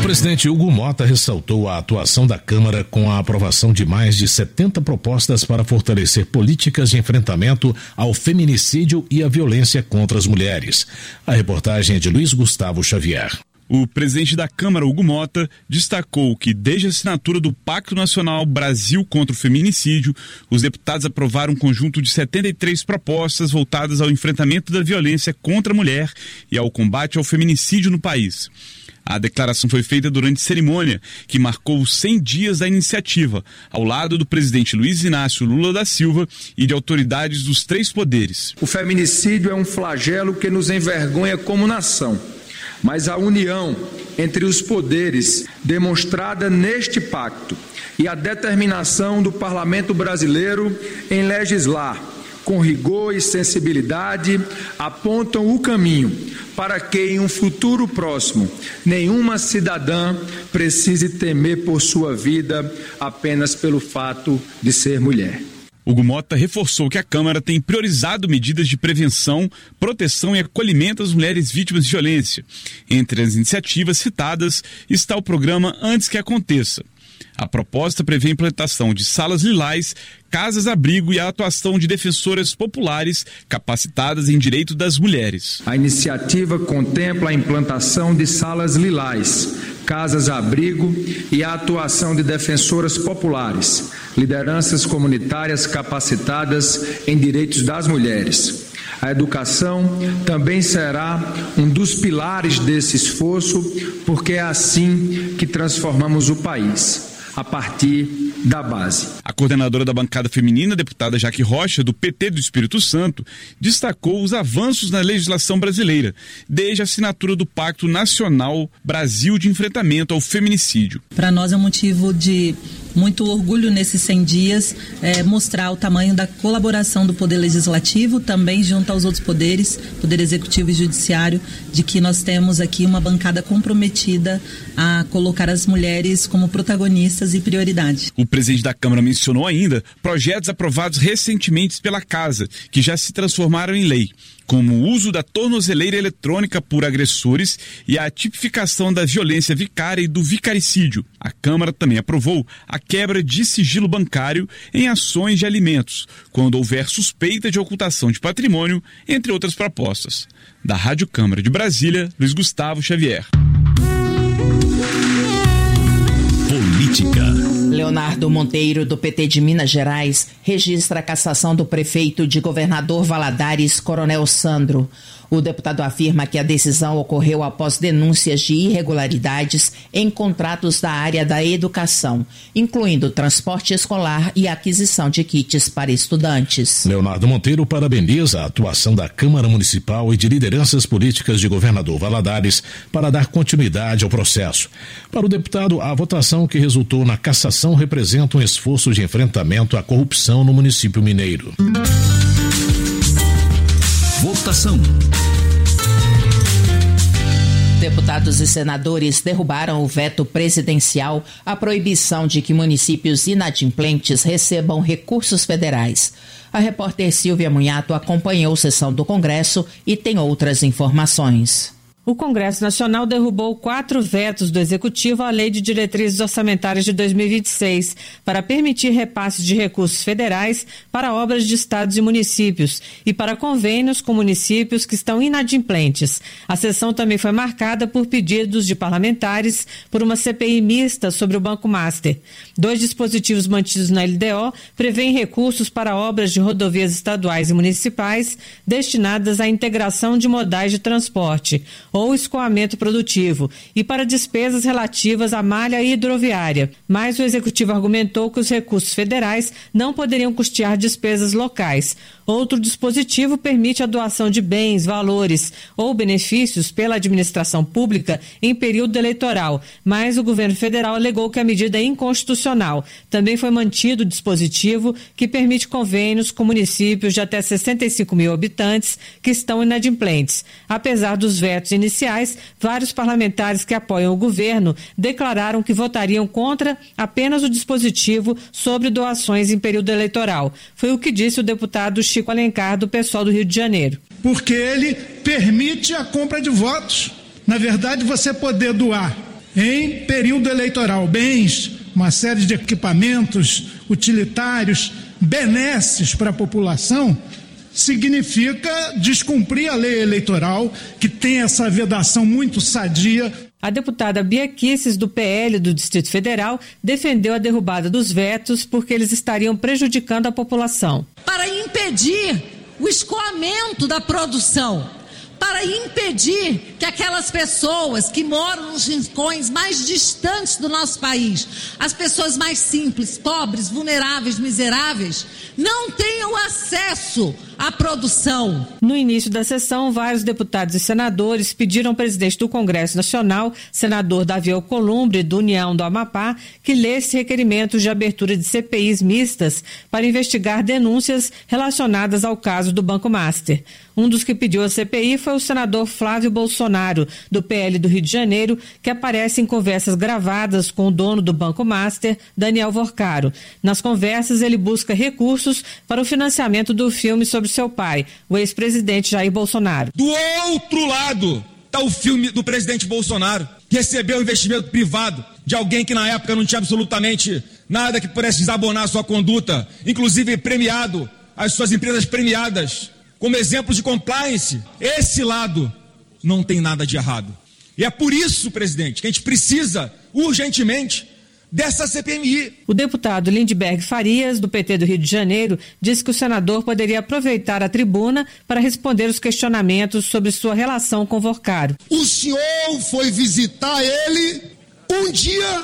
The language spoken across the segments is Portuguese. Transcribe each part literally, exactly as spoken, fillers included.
presidente Hugo Motta ressaltou a atuação da Câmara com a aprovação de mais de setenta propostas para fortalecer políticas de enfrentamento ao feminicídio e à violência contra as mulheres. A reportagem é de Luiz Gustavo Xavier. O presidente da Câmara, Hugo Motta, destacou que desde a assinatura do Pacto Nacional Brasil contra o Feminicídio, os deputados aprovaram um conjunto de setenta e três propostas voltadas ao enfrentamento da violência contra a mulher e ao combate ao feminicídio no país. A declaração foi feita durante cerimônia que marcou os cem dias da iniciativa, ao lado do presidente Luiz Inácio Lula da Silva e de autoridades dos três poderes. O feminicídio é um flagelo que nos envergonha como nação. Mas a união entre os poderes demonstrada neste pacto e a determinação do Parlamento brasileiro em legislar com rigor e sensibilidade apontam o caminho para que em um futuro próximo nenhuma cidadã precise temer por sua vida apenas pelo fato de ser mulher. Hugo Motta reforçou que a Câmara tem priorizado medidas de prevenção, proteção e acolhimento às mulheres vítimas de violência. Entre as iniciativas citadas está o programa Antes que Aconteça. A proposta prevê a implantação de salas lilás, casas-abrigo e a atuação de defensoras populares capacitadas em direito das mulheres. A iniciativa contempla a implantação de salas lilás, casas-abrigo e a atuação de defensoras populares, lideranças comunitárias capacitadas em direitos das mulheres. A educação também será um dos pilares desse esforço, porque é assim que transformamos o país, a partir da base. A coordenadora da bancada feminina, deputada Jaque Rocha, do P T do Espírito Santo, destacou os avanços na legislação brasileira, desde a assinatura do Pacto Nacional Brasil de Enfrentamento ao Feminicídio. Para nós é um motivo de muito orgulho nesses cem dias, é, mostrar o tamanho da colaboração do Poder Legislativo, também junto aos outros poderes, Poder Executivo e Judiciário, de que nós temos aqui uma bancada comprometida a colocar as mulheres como protagonistas e prioridade. O presidente da Câmara mencionou ainda projetos aprovados recentemente pela Casa, que já se transformaram em lei, como o uso da tornozeleira eletrônica por agressores e a tipificação da violência vicária e do vicaricídio. A Câmara também aprovou a quebra de sigilo bancário em ações de alimentos, quando houver suspeita de ocultação de patrimônio, entre outras propostas. Da Rádio Câmara de Brasília, Luiz Gustavo Xavier. Política. Leonardo Monteiro, do P T de Minas Gerais, registra a cassação do prefeito de Governador Valadares, Coronel Sandro. O deputado afirma que a decisão ocorreu após denúncias de irregularidades em contratos da área da educação, incluindo transporte escolar e aquisição de kits para estudantes. Leonardo Monteiro parabeniza a atuação da Câmara Municipal e de lideranças políticas de Governador Valadares para dar continuidade ao processo. Para o deputado, a votação que resultou na cassação representa um esforço de enfrentamento à corrupção no município mineiro. Votação. Deputados e senadores derrubaram o veto presidencial à proibição de que municípios inadimplentes recebam recursos federais. A repórter Silvia Munhato acompanhou a sessão do Congresso e tem outras informações. O Congresso Nacional derrubou quatro vetos do Executivo à Lei de Diretrizes Orçamentárias de dois mil e vinte e seis para permitir repasses de recursos federais para obras de estados e municípios e para convênios com municípios que estão inadimplentes. A sessão também foi marcada por pedidos de parlamentares por uma C P I mista sobre o Banco Master. Dois dispositivos mantidos na L D O prevêem recursos para obras de rodovias estaduais e municipais destinadas à integração de modais de transporte ou escoamento produtivo, e para despesas relativas à malha hidroviária. Mas o Executivo argumentou que os recursos federais não poderiam custear despesas locais. Outro dispositivo permite a doação de bens, valores ou benefícios pela administração pública em período eleitoral, mas o governo federal alegou que a medida é inconstitucional. Também foi mantido o dispositivo que permite convênios com municípios de até sessenta e cinco mil habitantes que estão inadimplentes. Apesar dos vetos iniciais, vários parlamentares que apoiam o governo declararam que votariam contra apenas o dispositivo sobre doações em período eleitoral. Foi o que disse o deputado Chico Alencar, do PSOL do Rio de Janeiro. Porque ele permite a compra de votos. Na verdade, você poder doar em período eleitoral bens, uma série de equipamentos utilitários, benesses para a população, significa descumprir a lei eleitoral, que tem essa vedação muito sadia. A deputada Bia Kicis, do P L do Distrito Federal, defendeu a derrubada dos vetos porque eles estariam prejudicando a população. Para impedir o escoamento da produção, para impedir que aquelas pessoas que moram nos rincões mais distantes do nosso país, as pessoas mais simples, pobres, vulneráveis, miseráveis, não tenham acesso à produção. No início da sessão, vários deputados e senadores pediram ao presidente do Congresso Nacional, senador Davi Alcolumbre, do União do Amapá, que lesse requerimentos de abertura de C P Is mistas para investigar denúncias relacionadas ao caso do Banco Master. Um dos que pediu a C P I foi o senador Flávio Bolsonaro, do P L do Rio de Janeiro, que aparece em conversas gravadas com o dono do Banco Master, Daniel Vorcaro. Nas conversas, ele busca recursos para o financiamento do filme sobre seu pai, o ex-presidente Jair Bolsonaro. Do outro lado está o filme do presidente Bolsonaro, que recebeu investimento privado de alguém que na época não tinha absolutamente nada que pudesse desabonar a sua conduta, inclusive premiado, as suas empresas premiadas, como exemplo de compliance. Esse lado não tem nada de errado. E é por isso, presidente, que a gente precisa urgentemente dessa C P M I. O deputado Lindbergh Farias, do P T do Rio de Janeiro, disse que o senador poderia aproveitar a tribuna para responder os questionamentos sobre sua relação com Vorcaro. O senhor foi visitar ele um dia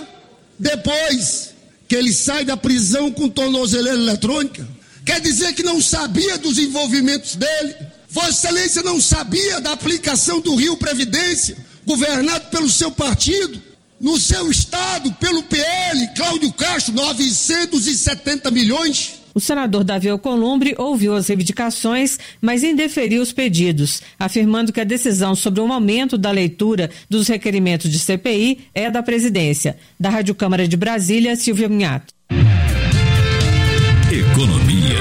depois que ele sai da prisão com tornozeleira eletrônica. Quer dizer que não sabia dos envolvimentos dele? Vossa Excelência não sabia da aplicação do Rio Previdência, governado pelo seu partido? No seu estado, pelo P L, Cláudio Castro, novecentos e setenta milhões. O senador Davi Alcolumbre ouviu as reivindicações, mas indeferiu os pedidos, afirmando que a decisão sobre o aumento da leitura dos requerimentos de C P I é da presidência. Da Rádio Câmara de Brasília, Silvia Minhato. Economia.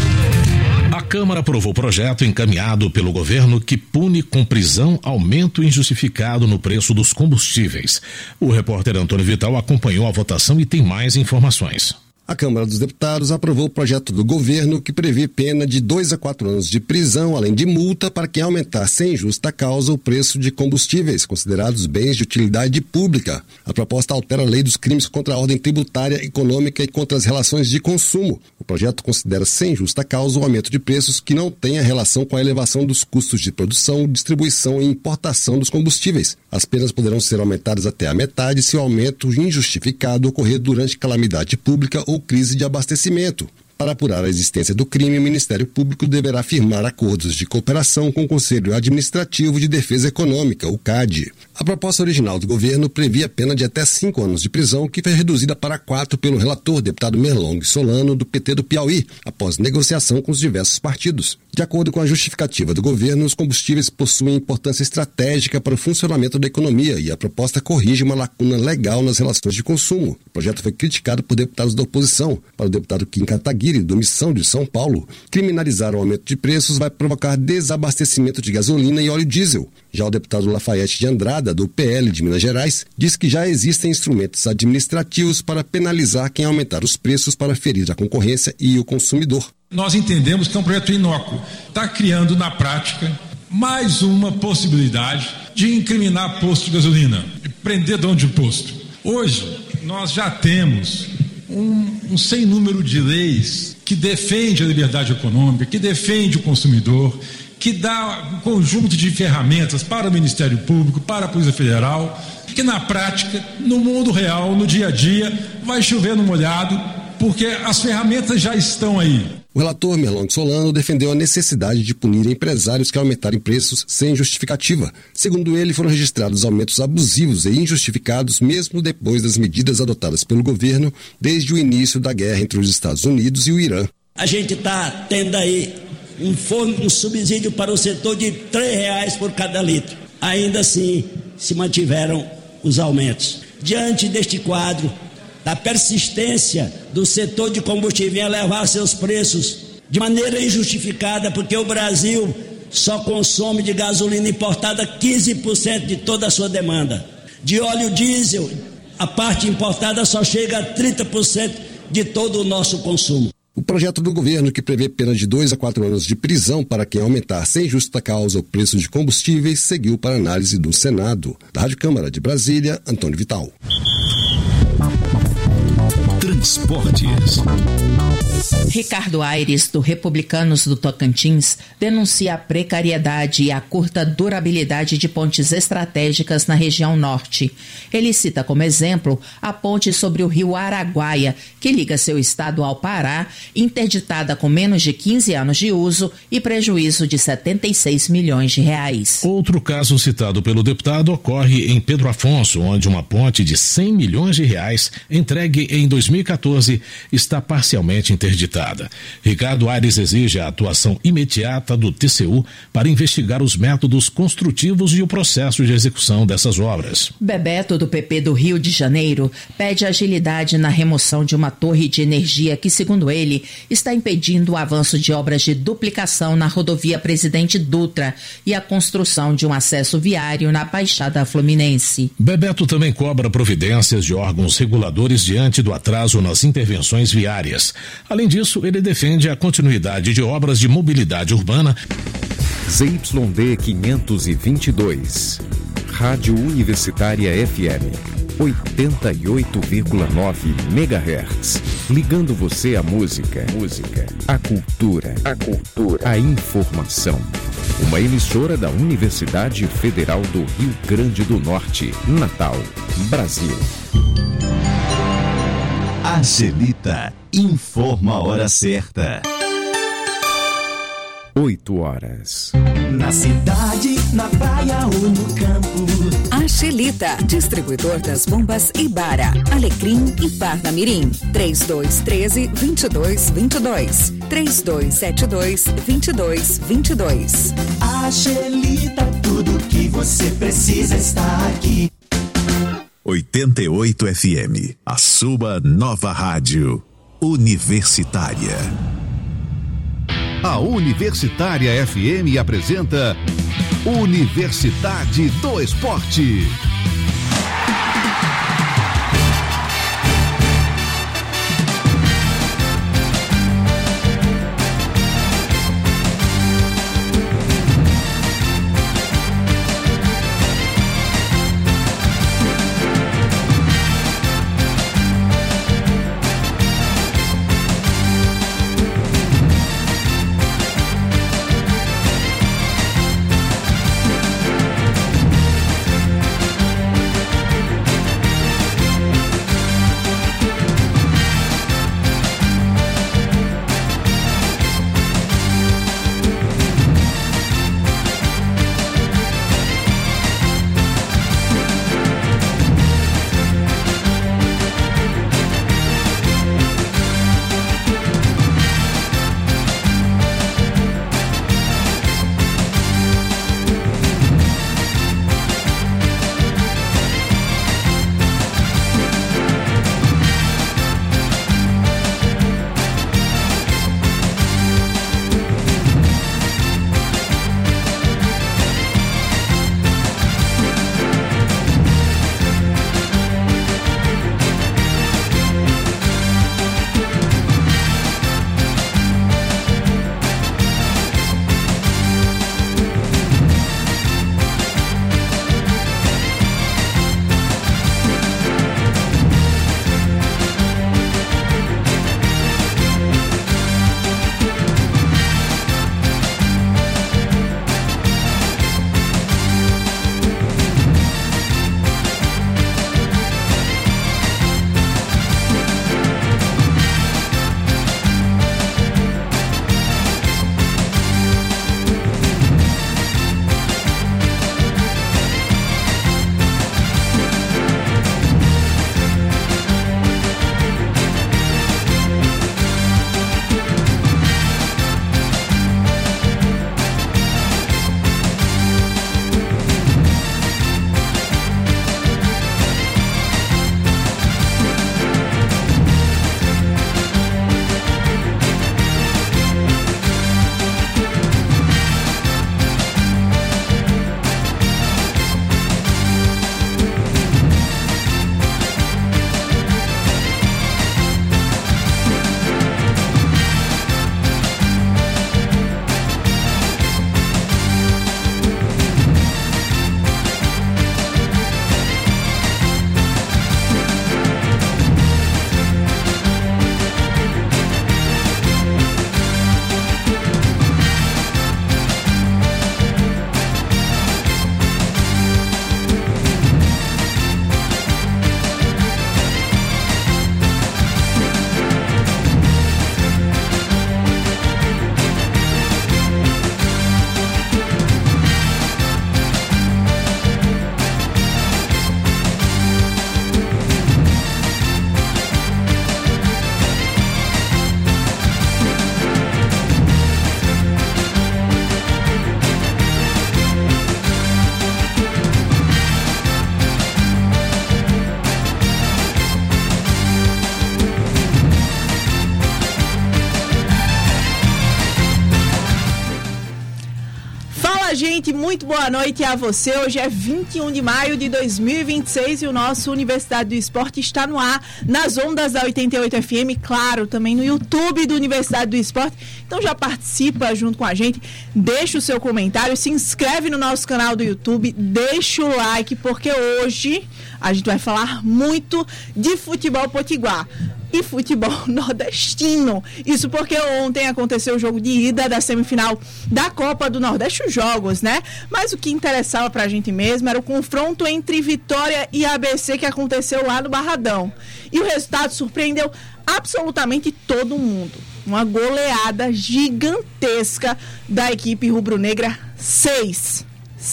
A Câmara aprovou o projeto encaminhado pelo governo que pune com prisão aumento injustificado no preço dos combustíveis. O repórter Antônio Vital acompanhou a votação e tem mais informações. A Câmara dos Deputados aprovou o projeto do governo que prevê pena de dois a quatro anos de prisão, além de multa para quem aumentar sem justa causa o preço de combustíveis, considerados bens de utilidade pública. A proposta altera a lei dos crimes contra a ordem tributária, econômica e contra as relações de consumo. O projeto considera sem justa causa o aumento de preços que não tenha relação com a elevação dos custos de produção, distribuição e importação dos combustíveis. As penas poderão ser aumentadas até a metade se o aumento injustificado ocorrer durante calamidade pública ou crise de abastecimento. Para apurar a existência do crime, o Ministério Público deverá firmar acordos de cooperação com o Conselho Administrativo de Defesa Econômica, o C A D. A proposta original do governo previa pena de até cinco anos de prisão, que foi reduzida para quatro pelo relator, deputado Merlong Solano, do P T do Piauí, após negociação com os diversos partidos. De acordo com a justificativa do governo, os combustíveis possuem importância estratégica para o funcionamento da economia e a proposta corrige uma lacuna legal nas relações de consumo. O projeto foi criticado por deputados da oposição. Para o deputado Kim Kataguiri, do Missão de São Paulo, criminalizar o aumento de preços vai provocar desabastecimento de gasolina e óleo diesel. Já o deputado Lafayette de Andrada, do P L de Minas Gerais, diz que já existem instrumentos administrativos para penalizar quem aumentar os preços para ferir a concorrência e o consumidor. Nós entendemos que é um projeto inócuo. Está criando, na prática, mais uma possibilidade de incriminar posto de gasolina, de prender dono de posto. Hoje, nós já temos um, um sem número de leis que defende a liberdade econômica, que defende o consumidor, que dá um conjunto de ferramentas para o Ministério Público, para a Polícia Federal, que na prática, no mundo real, no dia a dia, vai chover no molhado, porque as ferramentas já estão aí. O relator Merlong Solano defendeu a necessidade de punir empresários que aumentarem preços sem justificativa. Segundo ele, foram registrados aumentos abusivos e injustificados mesmo depois das medidas adotadas pelo governo desde o início da guerra entre os Estados Unidos e o Irã. A gente está tendo aí um, um subsídio para o setor de três reais por cada litro. Ainda assim, se mantiveram os aumentos. Diante deste quadro, da persistência do setor de combustível em elevar seus preços de maneira injustificada, porque o Brasil só consome de gasolina importada quinze por cento de toda a sua demanda. De óleo diesel, a parte importada só chega a trinta por cento de todo o nosso consumo. O projeto do governo, que prevê pena de dois a quatro anos de prisão para quem aumentar sem justa causa o preço de combustíveis, seguiu para análise do Senado. Da Rádio Câmara de Brasília, Antônio Vital. Transportes. Ricardo Aires, do Republicanos do Tocantins, denuncia a precariedade e a curta durabilidade de pontes estratégicas na região norte. Ele cita como exemplo a ponte sobre o rio Araguaia, que liga seu estado ao Pará, interditada com menos de quinze anos de uso e prejuízo de setenta e seis milhões de reais. Outro caso citado pelo deputado ocorre em Pedro Afonso, onde uma ponte de cem milhões de reais, entregue em dois mil e quatorze, está parcialmente interditada. Ricardo Aires exige a atuação imediata do T C U para investigar os métodos construtivos e o processo de execução dessas obras. Bebeto, do P P do Rio de Janeiro, pede agilidade na remoção de uma torre de energia que, segundo ele, está impedindo o avanço de obras de duplicação na rodovia Presidente Dutra e a construção de um acesso viário na Baixada Fluminense. Bebeto também cobra providências de órgãos reguladores diante do atraso nas intervenções viárias. Além disso, ele defende a continuidade de obras de mobilidade urbana. Z Y D quinhentos e vinte e dois, Rádio Universitária F M, oitenta e oito vírgula nove megahertz, ligando você à música, música, à cultura, à cultura, à informação. Uma emissora da Universidade Federal do Rio Grande do Norte, Natal, Brasil. Angelita informa a hora certa. Oito horas. Na cidade, na praia ou no campo. Angelita, distribuidor das bombas Ibara, Alecrim e Parnamirim. três dois um três, dois dois dois dois. três dois sete dois, dois dois dois dois. Angelita, tudo que você precisa está aqui. oitenta e oito F M, a sua nova rádio universitária. A Universitária F M apresenta Universidade do Esporte. muito boa noite a você. Hoje é vinte e um de maio de dois mil e vinte e seis e o nosso Universidade do Esporte está no ar, nas ondas da oitenta e oito F M, claro, também no YouTube do Universidade do Esporte. Então já participa junto com a gente, deixa o seu comentário, se inscreve no nosso canal do YouTube, deixa o like, porque hoje a gente vai falar muito de futebol potiguar e futebol nordestino. Isso porque ontem aconteceu o jogo de ida da semifinal da Copa do Nordeste, os jogos, né? Mas o que interessava pra gente mesmo era o confronto entre Vitória e A B C que aconteceu lá no Barradão. E o resultado surpreendeu absolutamente todo mundo. Uma goleada gigantesca da equipe rubro-negra, seis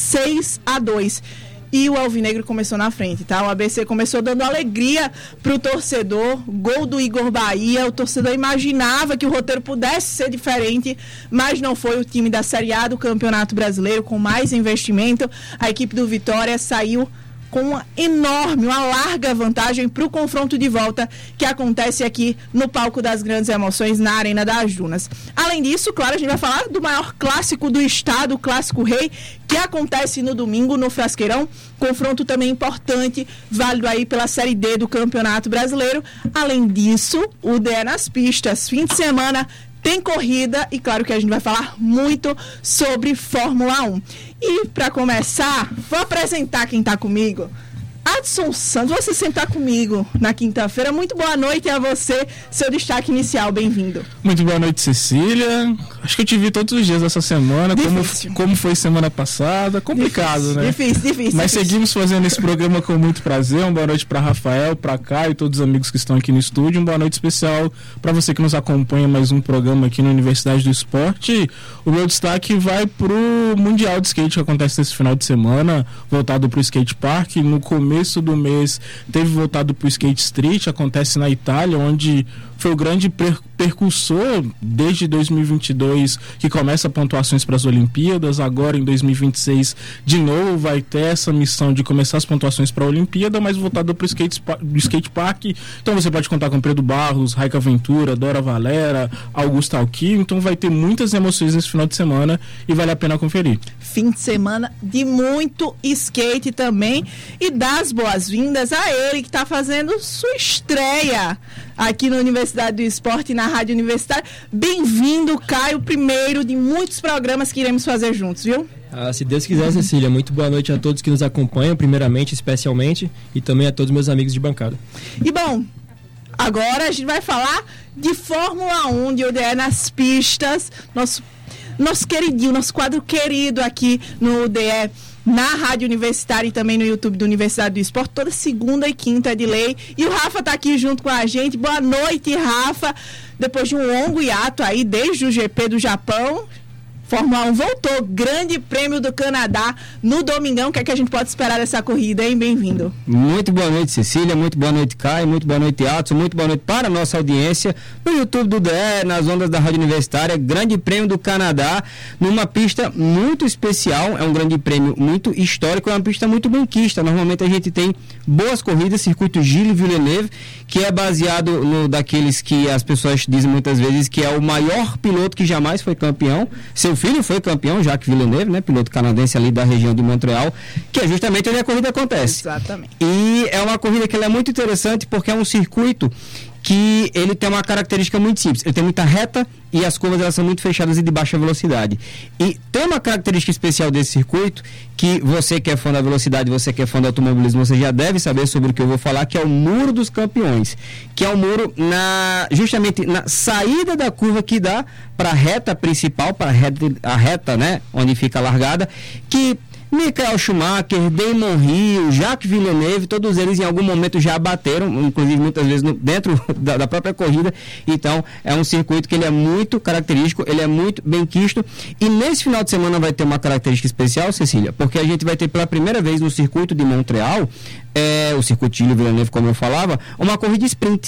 a dois. E o Alvinegro começou na frente, tá? O A B C começou dando alegria pro torcedor, gol do Igor Bahia, o torcedor imaginava que o roteiro pudesse ser diferente, mas não foi. O time da Série A do Campeonato Brasileiro, com mais investimento, a equipe do Vitória saiu com uma enorme, uma larga vantagem para o confronto de volta que acontece aqui no palco das grandes emoções, na Arena das Dunas. Além disso, claro, a gente vai falar do maior clássico do estado, o Clássico Rei, que acontece no domingo no Frasqueirão, confronto também importante, válido aí pela Série D do Campeonato Brasileiro. Além disso, o D E nas pistas, fim de semana tem corrida e claro que a gente vai falar muito sobre Fórmula um. E para começar, vou apresentar quem está comigo. Adson Santos, você sempre está comigo na quinta-feira. Muito boa noite a você, seu destaque inicial, bem-vindo. Muito boa noite, Cecília. Acho que eu te vi todos os dias dessa semana, como, como foi semana passada. Complicado, difícil, né? Difícil, difícil. Mas difícil. Seguimos fazendo esse programa com muito prazer. Uma boa noite para Rafael, para Caio e todos os amigos que estão aqui no estúdio. Uma boa noite especial para você que nos acompanha mais um programa aqui na Universidade do Esporte. O meu destaque vai para o Mundial de Skate que acontece esse final de semana, voltado para o Skate Park. No começo do mês teve voltado para o Skate Street, acontece na Itália, onde foi o grande per- percursor desde dois mil e vinte e dois, que começa pontuações para as Olimpíadas. Agora em dois mil e vinte e seis de novo vai ter essa missão de começar as pontuações para a Olimpíada, mas voltada para o skate, skate Park. Então você pode contar com Pedro Barros, Raika Ventura, Dora Valera, Augusto Alquim. Então vai ter muitas emoções nesse final de semana e vale a pena conferir. Fim de semana de muito skate também, e dar as boas-vindas a ele que está fazendo sua estreia aqui na Universidade do Esporte, na Rádio Universitária. Bem-vindo, Caio, primeiro de muitos programas que iremos fazer juntos, viu? Ah, se Deus quiser, Cecília, muito boa noite a todos que nos acompanham, primeiramente, especialmente, e também a todos meus amigos de bancada. E bom, agora a gente vai falar de Fórmula um, de O D E nas pistas, nosso, nosso queridinho, nosso quadro querido aqui no O D E, na Rádio Universitária e também no YouTube do Universidade do Esporte, toda segunda e quinta de lei. E o Rafa tá aqui junto com a gente. Boa noite, Rafa. Depois de um longo hiato aí, desde o G P do Japão, Fórmula um voltou, Grande Prêmio do Canadá no domingão. O que é que a gente pode esperar dessa corrida, hein? Bem-vindo. Muito boa noite, Cecília, muito boa noite, Caio, muito boa noite, Adson, muito boa noite para a nossa audiência no YouTube do D E, nas ondas da Rádio Universitária. Grande Prêmio do Canadá, numa pista muito especial, é um grande prêmio muito histórico, é uma pista muito benquista. Normalmente a gente tem boas corridas, circuito Gilles Villeneuve, que é baseado no daqueles que as pessoas dizem muitas vezes que é o maior piloto que jamais foi campeão. Seu filho foi campeão, Jacques Villeneuve, né, piloto canadense ali da região de Montreal, que é justamente onde a corrida acontece. Exatamente. E é uma corrida que ela é muito interessante porque é um circuito que ele tem uma característica muito simples. Ele tem muita reta e as curvas elas são muito fechadas e de baixa velocidade. E tem uma característica especial desse circuito que você que é fã da velocidade, você que é fã do automobilismo, você já deve saber sobre o que eu vou falar, que é o Muro dos Campeões, que é o muro na, justamente na saída da curva que dá para a reta principal, para a reta, a reta, né, onde fica a largada, que Michael Schumacher, Damon Hill, Jacques Villeneuve, todos eles em algum momento já bateram, inclusive muitas vezes no, dentro da, da própria corrida. Então é um circuito que ele é muito característico, ele é muito benquisto, e nesse final de semana vai ter uma característica especial, Cecília, porque a gente vai ter pela primeira vez no circuito de Montreal, é, o circuito Gilles Villeneuve, como eu falava, uma corrida sprint.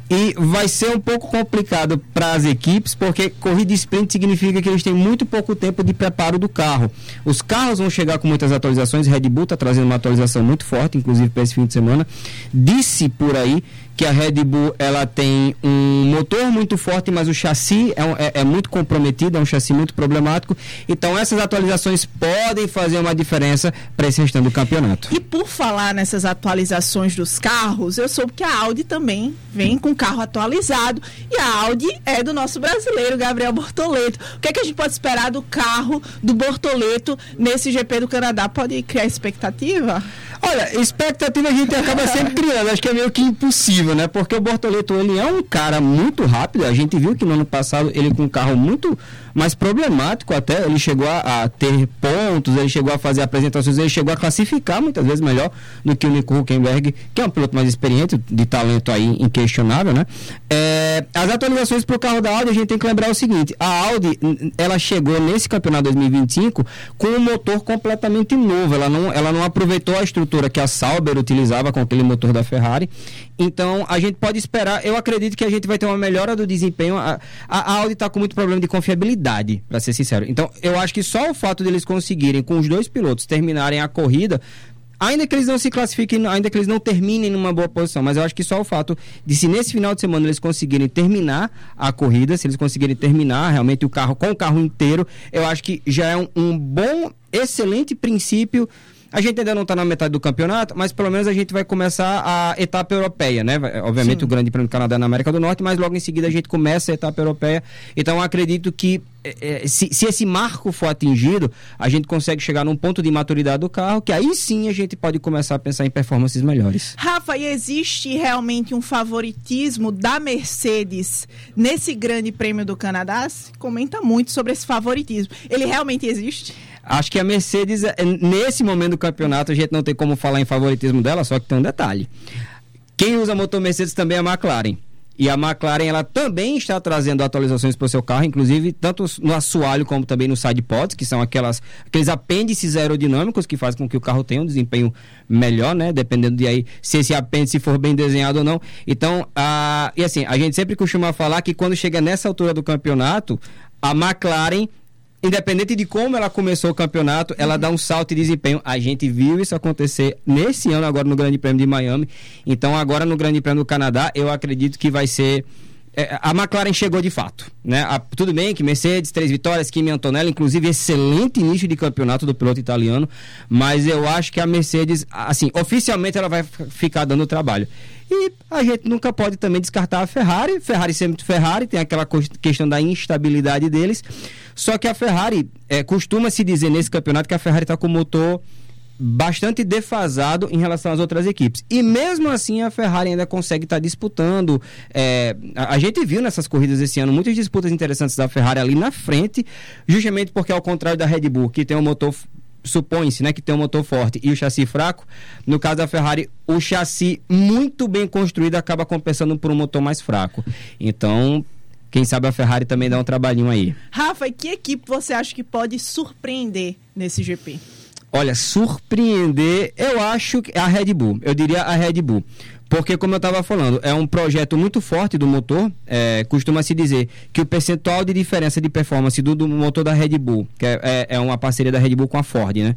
E vai ser um pouco complicado para as equipes, porque corrida sprint significa que eles têm muito pouco tempo de preparo do carro. Os carros vão chegar com muitas atualizações, Red Bull está trazendo uma atualização muito forte, inclusive para esse fim de semana. Disse por aí que a Red Bull ela tem um motor muito forte, mas o chassi é, é, é muito comprometido, é um chassi muito problemático. Então essas atualizações podem fazer uma diferença para esse restante do campeonato. E por falar nessas atualizações dos carros, eu soube que a Audi também vem com carro atualizado, e a Audi é do nosso brasileiro Gabriel Bortoleto. O que é que a gente pode esperar do carro do Bortoleto nesse G P do Canadá? Pode criar expectativa? Olha, expectativa a gente acaba sempre criando, acho que é meio que impossível, né? Porque o Bortoleto, ele é um cara muito rápido, a gente viu que no ano passado ele com um carro muito mais problemático até, ele chegou a, a ter pontos, ele chegou a fazer apresentações, ele chegou a classificar muitas vezes melhor do que o Nico Hülkenberg, que é um piloto mais experiente, de talento aí inquestionável, né? É, as atualizações para o carro da Audi, a gente tem que lembrar o seguinte, a Audi, ela chegou nesse campeonato dois mil e vinte e cinco com um motor completamente novo, ela não, ela não aproveitou a estrutura que a Sauber utilizava com aquele motor da Ferrari. Então a gente pode esperar, eu acredito que a gente vai ter uma melhora do desempenho. A, a Audi está com muito problema de confiabilidade, para ser sincero. Então eu acho que só o fato deles conseguirem com os dois pilotos terminarem a corrida, ainda que eles não se classifiquem, ainda que eles não terminem numa boa posição, mas eu acho que só o fato de, se nesse final de semana eles conseguirem terminar a corrida, se eles conseguirem terminar realmente o carro com o carro inteiro, eu acho que já é um, um bom, excelente princípio. A gente ainda não está na metade do campeonato, mas pelo menos a gente vai começar a etapa europeia, né? Obviamente Sim. o Grande Prêmio do Canadá é na América do Norte, mas logo em seguida a gente começa a etapa europeia. Então acredito que é, se, se esse marco for atingido, a gente consegue chegar num ponto de maturidade do carro, que aí sim a gente pode começar a pensar em performances melhores. Rafa, e existe realmente um favoritismo da Mercedes nesse Grande Prêmio do Canadá? Se comenta muito sobre esse favoritismo. Ele realmente existe? Acho que a Mercedes, nesse momento do campeonato, a gente não tem como falar em favoritismo dela, só que tem um detalhe. Quem usa motor Mercedes também é a McLaren. E a McLaren, ela também está trazendo atualizações para o seu carro, inclusive tanto no assoalho como também no side pods, que são aquelas, aqueles apêndices aerodinâmicos que fazem com que o carro tenha um desempenho melhor, né? Dependendo de aí se esse apêndice for bem desenhado ou não. Então, a, e assim, a gente sempre costuma falar que quando chega nessa altura do campeonato, a McLaren, independente de como ela começou o campeonato, ela dá um salto de desempenho. A gente viu isso acontecer nesse ano agora no Grande Prêmio de Miami. Então agora no Grande Prêmio do Canadá, eu acredito que vai ser... É, a McLaren chegou de fato, né? A, tudo bem que Mercedes, três vitórias, Kimi Antonelli, inclusive excelente início de campeonato do piloto italiano, mas eu acho que a Mercedes, assim, oficialmente ela vai f- ficar dando trabalho. E a gente nunca pode também descartar a Ferrari. Ferrari sempre Ferrari, tem aquela questão da instabilidade deles. Só que a Ferrari, é, costuma se dizer nesse campeonato que a Ferrari está com o motor bastante defasado em relação às outras equipes. E mesmo assim a Ferrari ainda consegue estar tá disputando. É, a, a gente viu nessas corridas esse ano muitas disputas interessantes da Ferrari ali na frente, justamente porque ao contrário da Red Bull, que tem um motor... supõe-se, né, que tem um motor forte e o chassi fraco, no caso da Ferrari, o chassi muito bem construído acaba compensando por um motor mais fraco. Então, quem sabe a Ferrari também dá um trabalhinho aí. Rafa, e que equipe você acha que pode surpreender nesse G P? Olha, surpreender, eu acho que a Red Bull, eu diria a Red Bull. Porque, como eu estava falando, é um projeto muito forte do motor. É, costuma-se dizer que o percentual de diferença de performance do, do motor da Red Bull, que é, é, é uma parceria da Red Bull com a Ford, né?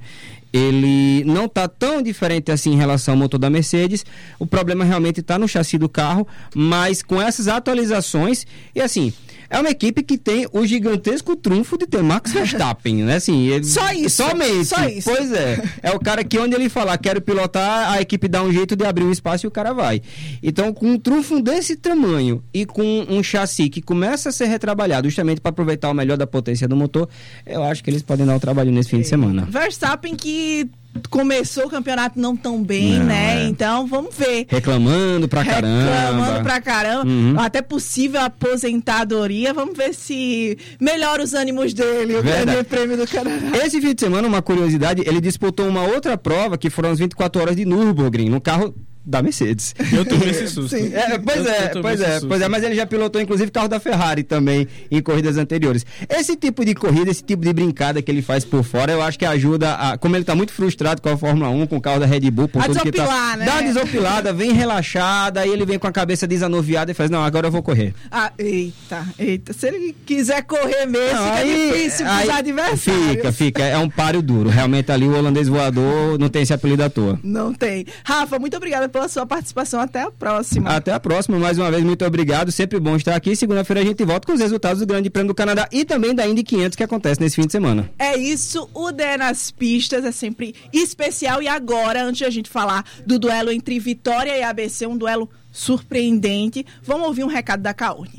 Ele não está tão diferente assim em relação ao motor da Mercedes. O problema realmente está no chassi do carro, mas com essas atualizações, e assim, é uma equipe que tem o gigantesco trunfo de ter Max Verstappen, né? Assim, ele, só isso. Somente. Só isso. Pois é. É o cara que onde ele falar, quero pilotar, a equipe dá um jeito de abrir um espaço e o cara vai. Então, com um trunfo desse tamanho e com um chassi que começa a ser retrabalhado justamente para aproveitar o melhor da potência do motor, eu acho que eles podem dar um trabalho nesse fim de semana. Verstappen que começou o campeonato não tão bem, não, né? É. Então, vamos ver. Reclamando pra caramba. Reclamando pra caramba. Uhum. Até possível aposentadoria. Vamos ver se melhora os ânimos dele, o Grande Prêmio do Canadá. Esse fim de semana, uma curiosidade, ele disputou uma outra prova, que foram as vinte e quatro horas de Nürburgring, no carro da Mercedes. Eu tomei esse susto. Sim, é, pois eu, é, eu pois é, pois é, mas ele já pilotou inclusive carro da Ferrari também em corridas anteriores. Esse tipo de corrida, esse tipo de brincada que ele faz por fora, eu acho que ajuda a, como ele tá muito frustrado com a Fórmula um, com o carro da Red Bull, por a tudo que tá, né? dá uma desopilada, vem relaxada, aí ele vem com a cabeça desanuviada e faz, não, agora eu vou correr. Ah, eita, eita, se ele quiser correr mesmo, não, fica aí, difícil pros adversários. Fica, fica, é um páreo duro, realmente ali o holandês voador não tem esse apelido à toa. Não tem. Rafa, muito obrigada pela sua participação. Até a próxima. Até a próxima. Mais uma vez, muito obrigado. Sempre bom estar aqui. Segunda-feira a gente volta com os resultados do Grande Prêmio do Canadá e também da Indy quinhentos que acontece nesse fim de semana. É isso. O D nas pistas é sempre especial. E agora, antes de a gente falar do duelo entre Vitória e A B C, um duelo surpreendente, vamos ouvir um recado da Caurne.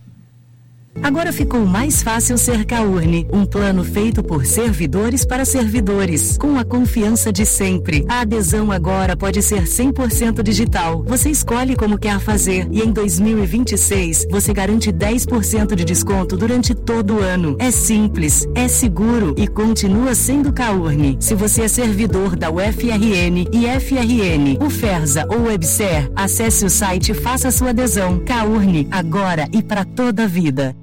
Agora ficou mais fácil ser Caurne, um plano feito por servidores para servidores, com a confiança de sempre. A adesão agora pode ser cem por cento digital. Você escolhe como quer fazer e em dois mil e vinte e seis você garante dez por cento de desconto durante todo o ano. É simples, é seguro e continua sendo Caurne. Se você é servidor da U F R N e F R N, UFERSA ou WebSer, acesse o site e faça sua adesão. Caurne, agora e para toda a vida.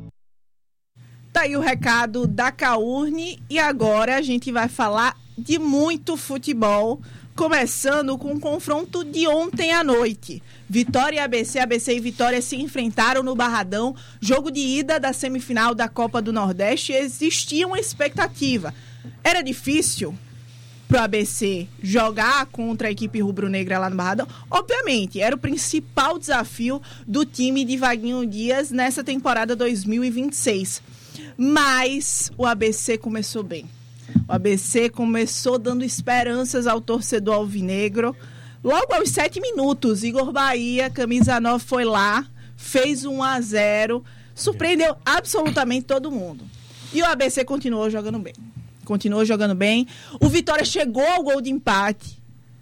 Tá aí o recado da Caurne e agora a gente vai falar de muito futebol, começando com o confronto de ontem à noite. Vitória e A B C, A B C e Vitória se enfrentaram no Barradão, jogo de ida da semifinal da Copa do Nordeste. Existia uma expectativa. Era difícil pro A B C jogar contra a equipe rubro-negra lá no Barradão? Obviamente, era o principal desafio do time de Vaguinho Dias nessa temporada dois mil e vinte e seis. Mas o A B C começou bem. O A B C começou dando esperanças ao torcedor alvinegro. Logo aos sete minutos, Igor Bahia, camisa nove, foi lá, fez um a zero, surpreendeu absolutamente todo mundo. E o A B C continuou jogando bem. Continuou jogando bem. O Vitória chegou ao gol de empate.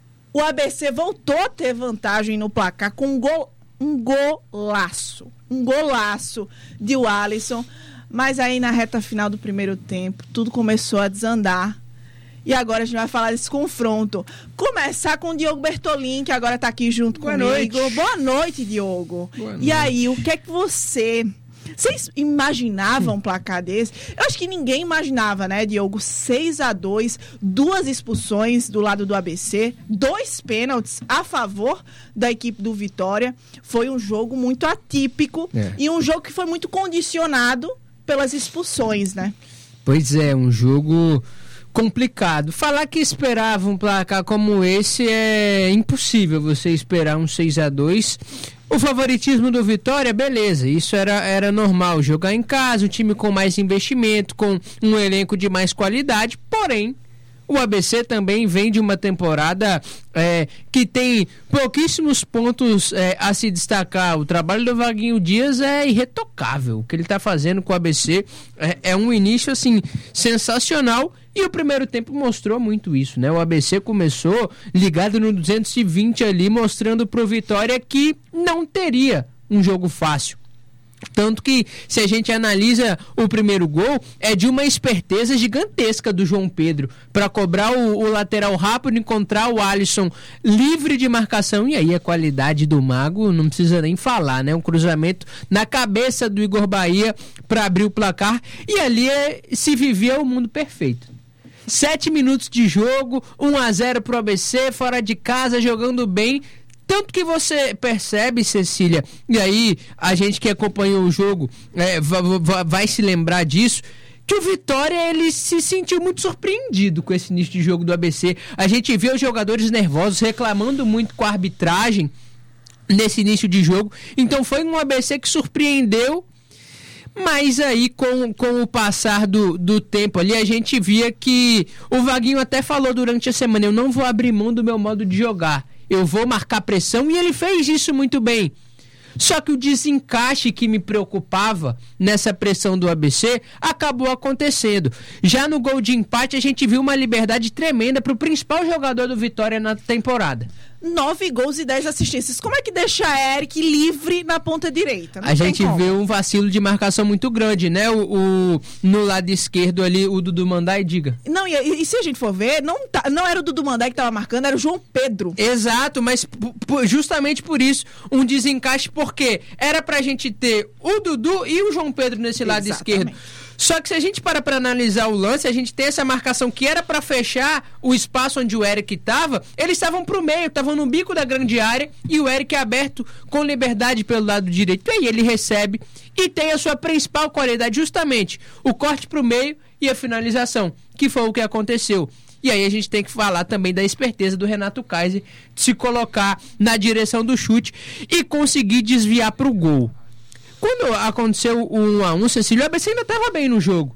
O A B C voltou a ter vantagem no placar com um, gol, um golaço. Um golaço de Alisson. Mas aí na reta final do primeiro tempo, tudo começou a desandar. E agora a gente vai falar desse confronto. Começar com o Diogo Bertolin, que agora está aqui junto Boa comigo. Noite. Boa noite, Diogo. Boa noite. E aí, o que é que você... Vocês imaginavam um placar desse? Eu acho que ninguém imaginava, né, Diogo? seis a dois, duas expulsões do lado do A B C, dois pênaltis a favor da equipe do Vitória. Foi um jogo muito atípico é. e um jogo que foi muito condicionado pelas expulsões, né? Pois é, um jogo complicado. Falar que esperava um placar como esse é impossível, você esperar um seis a dois. O favoritismo do Vitória, beleza, isso era, era normal, jogar em casa, um time com mais investimento, com um elenco de mais qualidade, porém, o A B C também vem de uma temporada é, que tem pouquíssimos pontos é, a se destacar. O trabalho do Vaguinho Dias é irretocável. O que ele está fazendo com o A B C é, é um início assim sensacional e o primeiro tempo mostrou muito isso, né? O A B C começou ligado no duzentos e vinte ali, mostrando para o Vitória que não teria um jogo fácil. Tanto que, se a gente analisa o primeiro gol, é de uma esperteza gigantesca do João Pedro para cobrar o, o lateral rápido, encontrar o Alisson livre de marcação, e aí a qualidade do Mago não precisa nem falar, né? Um cruzamento na cabeça do Igor Bahia para abrir o placar, e ali é, se vivia o mundo perfeito. Sete minutos de jogo, um a zero pro A B C, fora de casa, jogando bem. Tanto que você percebe, Cecília, e aí a gente que acompanhou o jogo é, vai, vai, vai se lembrar disso, que o Vitória ele se sentiu muito surpreendido com esse início de jogo do A B C. A gente vê os jogadores nervosos, reclamando muito com a arbitragem nesse início de jogo. Então foi um A B C que surpreendeu, mas aí com, com o passar do, do tempo ali, a gente via que o Vaguinho até falou durante a semana, eu não vou abrir mão do meu modo de jogar. Eu vou marcar pressão, e ele fez isso muito bem. Só que o desencaixe que me preocupava nessa pressão do A B C acabou acontecendo. Já no gol de empate, a gente viu uma liberdade tremenda para o principal jogador do Vitória na temporada. nove gols e dez assistências. Como é que deixa Eric livre na ponta direita? Não a gente como. vê um vacilo de marcação muito grande, né? O, o no lado esquerdo ali, o Dudu Mandai, diga. Não, e, e se a gente for ver, não, tá, não era o Dudu Mandai que estava marcando, era o João Pedro. Exato, mas p- p- justamente por isso, um desencaixe, porque era pra gente ter o Dudu e o João Pedro nesse lado Exatamente. esquerdo. Só que se a gente para para analisar o lance, a gente tem essa marcação que era para fechar o espaço onde o Eric estava, eles estavam pro meio, estavam no bico da grande área e o Eric é aberto com liberdade pelo lado direito. E aí ele recebe e tem a sua principal qualidade, justamente o corte pro meio e a finalização, que foi o que aconteceu. E aí a gente tem que falar também da esperteza do Renato Kaiser de se colocar na direção do chute e conseguir desviar pro gol. Quando aconteceu o um a um, Cecília, o A B C ainda estava bem no jogo.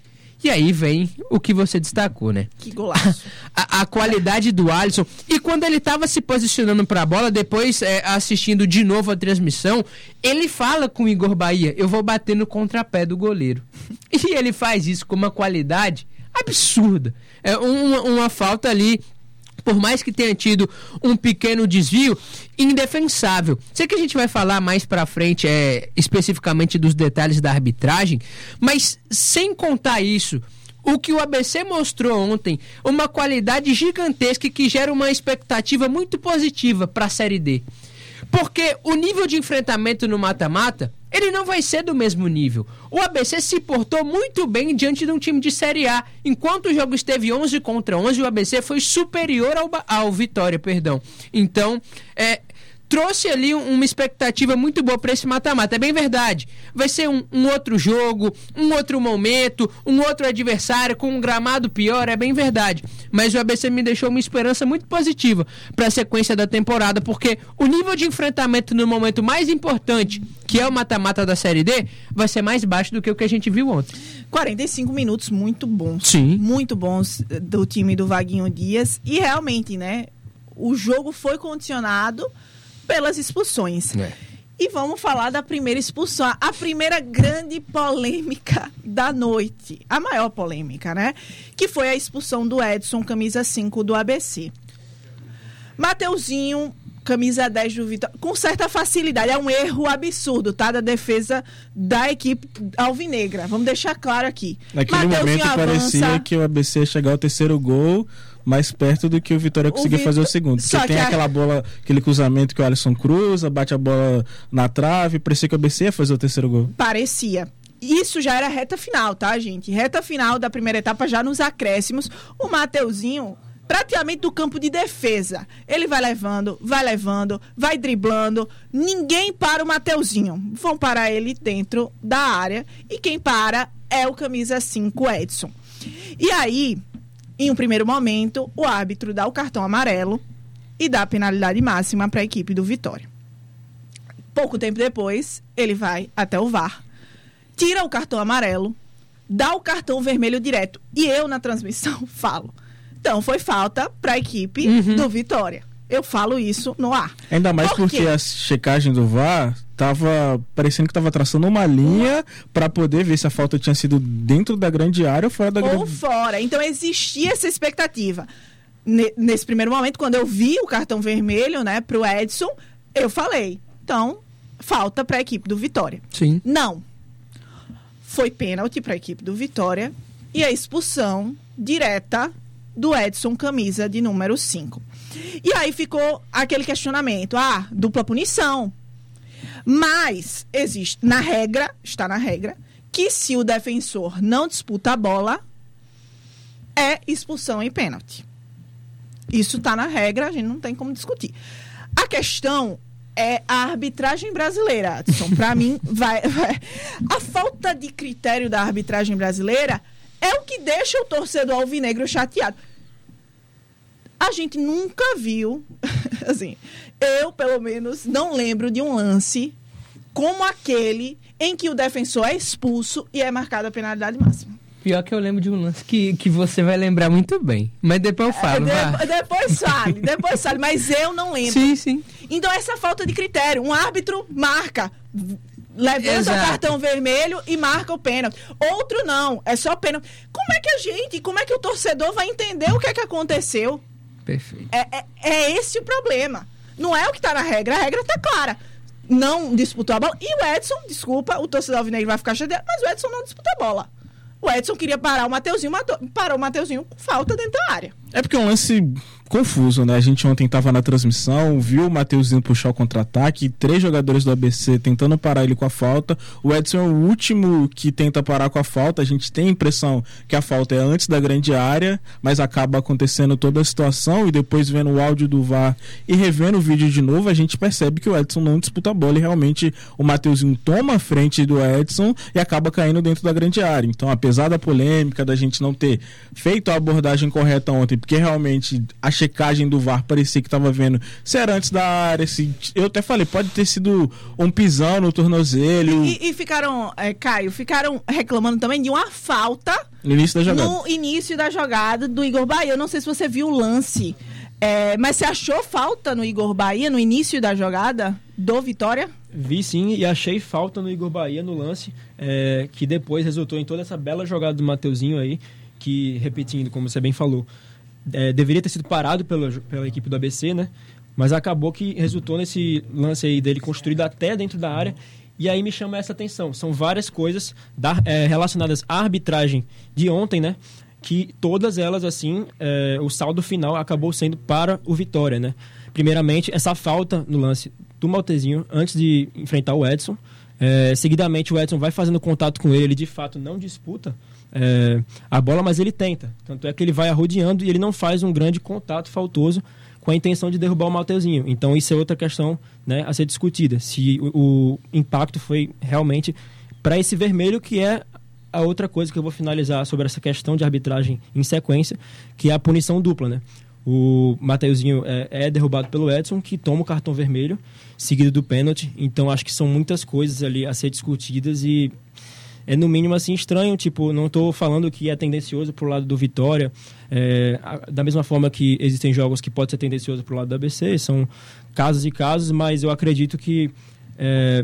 E aí vem o que você destacou, né? Que golaço. A, a qualidade do Alisson. E quando ele estava se posicionando para a bola, depois é, assistindo de novo a transmissão, ele fala com o Igor Bahia, eu vou bater no contrapé do goleiro. E ele faz isso com uma qualidade absurda. É uma, uma falta ali, por mais que tenha tido um pequeno desvio, indefensável. Sei que a gente vai falar mais pra frente, é, especificamente dos detalhes da arbitragem, mas sem contar isso, o que o A B C mostrou ontem, uma qualidade gigantesca que gera uma expectativa muito positiva para a Série D. Porque o nível de enfrentamento no mata-mata, ele não vai ser do mesmo nível. O A B C se portou muito bem diante de um time de Série A. Enquanto o jogo esteve onze contra onze, o A B C foi superior ao, ao Vitória, perdão. Então, é... trouxe ali uma expectativa muito boa para esse mata-mata. É bem verdade. Vai ser um, um outro jogo, um outro momento, um outro adversário com um gramado pior, é bem verdade. Mas o A B C me deixou uma esperança muito positiva para a sequência da temporada, porque o nível de enfrentamento no momento mais importante, que é o mata-mata da Série D, vai ser mais baixo do que o que a gente viu ontem. quarenta e cinco minutos muito bons. Sim. Muito bons do time do Vaguinho Dias. E realmente, né, o jogo foi condicionado pelas expulsões. É. E vamos falar da primeira expulsão, a primeira grande polêmica da noite, a maior polêmica, né? Que foi a expulsão do Edson, camisa cinco do A B C. Mateuzinho, camisa dez do Vitória, com certa facilidade, é um erro absurdo, tá? Da defesa da equipe alvinegra, vamos deixar claro aqui. Naquele Mateuzinho momento avança, parecia que o A B C ia chegar ao terceiro gol mais perto do que o Vitória conseguiu fazer o segundo. Porque tem a... aquela bola, aquele cruzamento que o Alisson cruza, bate a bola na trave, parecia que o A B C ia fazer o terceiro gol. Parecia. Isso já era reta final, tá, gente? Reta final da primeira etapa, já nos acréscimos. O Mateuzinho, praticamente do campo de defesa. Ele vai levando, vai levando, vai driblando. Ninguém para o Mateuzinho. Vão parar ele dentro da área. E quem para é o camisa cinco, Edson. E aí, em um primeiro momento, o árbitro dá o cartão amarelo e dá a penalidade máxima para a equipe do Vitória. Pouco tempo depois, ele vai até o V A R, tira o cartão amarelo, dá o cartão vermelho direto. E eu, na transmissão, falo, então foi falta para a equipe uhum. do Vitória. Eu falo isso no ar. Ainda mais Por porque a checagem do V A R tava parecendo que estava traçando uma linha para poder ver se a falta tinha sido dentro da grande área ou fora da grande área. Ou fora. Então existia essa expectativa. Nesse primeiro momento, quando eu vi o cartão vermelho, né, pro Edson, eu falei, então, falta para a equipe do Vitória. Sim. Não. Foi pênalti para a equipe do Vitória e a expulsão direta do Edson, camisa de número cinco. E aí ficou aquele questionamento, ah, dupla punição. Mas existe, na regra, está na regra, que se o defensor não disputa a bola, é expulsão e pênalti. Isso está na regra, a gente não tem como discutir. A questão é a arbitragem brasileira, Adson. Para mim, vai, vai... a falta de critério da arbitragem brasileira é o que deixa o torcedor alvinegro chateado. A gente nunca viu, assim, eu, pelo menos, não lembro de um lance como aquele em que o defensor é expulso e é marcada a penalidade máxima. Pior que eu lembro de um lance que, que você vai lembrar muito bem. Mas depois eu falo. É, de, depois fale, depois fale, mas eu não lembro. Sim, sim. Então, essa falta de critério. Um árbitro marca, levanta Exato. o cartão vermelho e marca o pênalti. Outro não, é só pênalti. Como é que a gente, como é que o torcedor vai entender o que é que aconteceu? Perfeito. É, é, é esse o problema. Não é o que está na regra, a regra está clara. Não disputou a bola. E o Edson, desculpa, o torcedor alvinegro vai ficar chateado, mas o Edson não disputa a bola. O Edson queria parar o Mateuzinho, parou o Mateuzinho com falta dentro da área. É porque é um lance confuso, né? A gente ontem estava na transmissão, viu o Mateuzinho puxar o contra-ataque, três jogadores do A B C tentando parar ele com a falta. O Edson é o último que tenta parar com a falta. A gente tem a impressão que a falta é antes da grande área, mas acaba acontecendo toda a situação, e depois vendo o áudio do V A R e revendo o vídeo de novo, a gente percebe que o Edson não disputa a bola e realmente o Mateuzinho toma a frente do Edson e acaba caindo dentro da grande área. Então, apesar da polêmica da gente não ter feito a abordagem correta ontem, porque realmente a checagem do V A R parecia que estava vendo se era antes da área, se, eu até falei, pode ter sido um pisão no tornozelo. E, e ficaram, é, Caio, ficaram reclamando também de uma falta no início da jogada, no início da jogada do Igor Bahia. Eu não sei se você viu o lance, é, mas você achou falta no Igor Bahia no início da jogada do Vitória? Vi sim, e achei falta no Igor Bahia no lance, é, que depois resultou em toda essa bela jogada do Mateuzinho aí, que, repetindo, como você bem falou, É, deveria ter sido parado pela, pela equipe do A B C, né? Mas acabou que resultou nesse lance aí dele construído até dentro da área. E aí me chama essa atenção. São várias coisas da, é, relacionadas à arbitragem de ontem, né? Que todas elas, assim, é, o saldo final acabou sendo para o Vitória, né? Primeiramente, essa falta no lance do Maltezinho antes de enfrentar o Edson. É, seguidamente, o Edson vai fazendo contato com ele. Ele, de fato, não disputa É, a bola, mas ele tenta. Tanto é que ele vai arrodeando e ele não faz um grande contato faltoso com a intenção de derrubar o Mateuzinho. Então isso é outra questão, né, a ser discutida. Se o, o impacto foi realmente para esse vermelho, que é a outra coisa que eu vou finalizar sobre essa questão de arbitragem em sequência, que é a punição dupla, né? O Mateuzinho é, é derrubado pelo Edson, que toma o cartão vermelho, seguido do pênalti. Então acho que são muitas coisas ali a ser discutidas e é no mínimo assim estranho, tipo, não estou falando que é tendencioso pro lado do Vitória, é, a, da mesma forma que existem jogos que pode ser tendencioso pro lado do A B C, são casos e casos, mas eu acredito que é,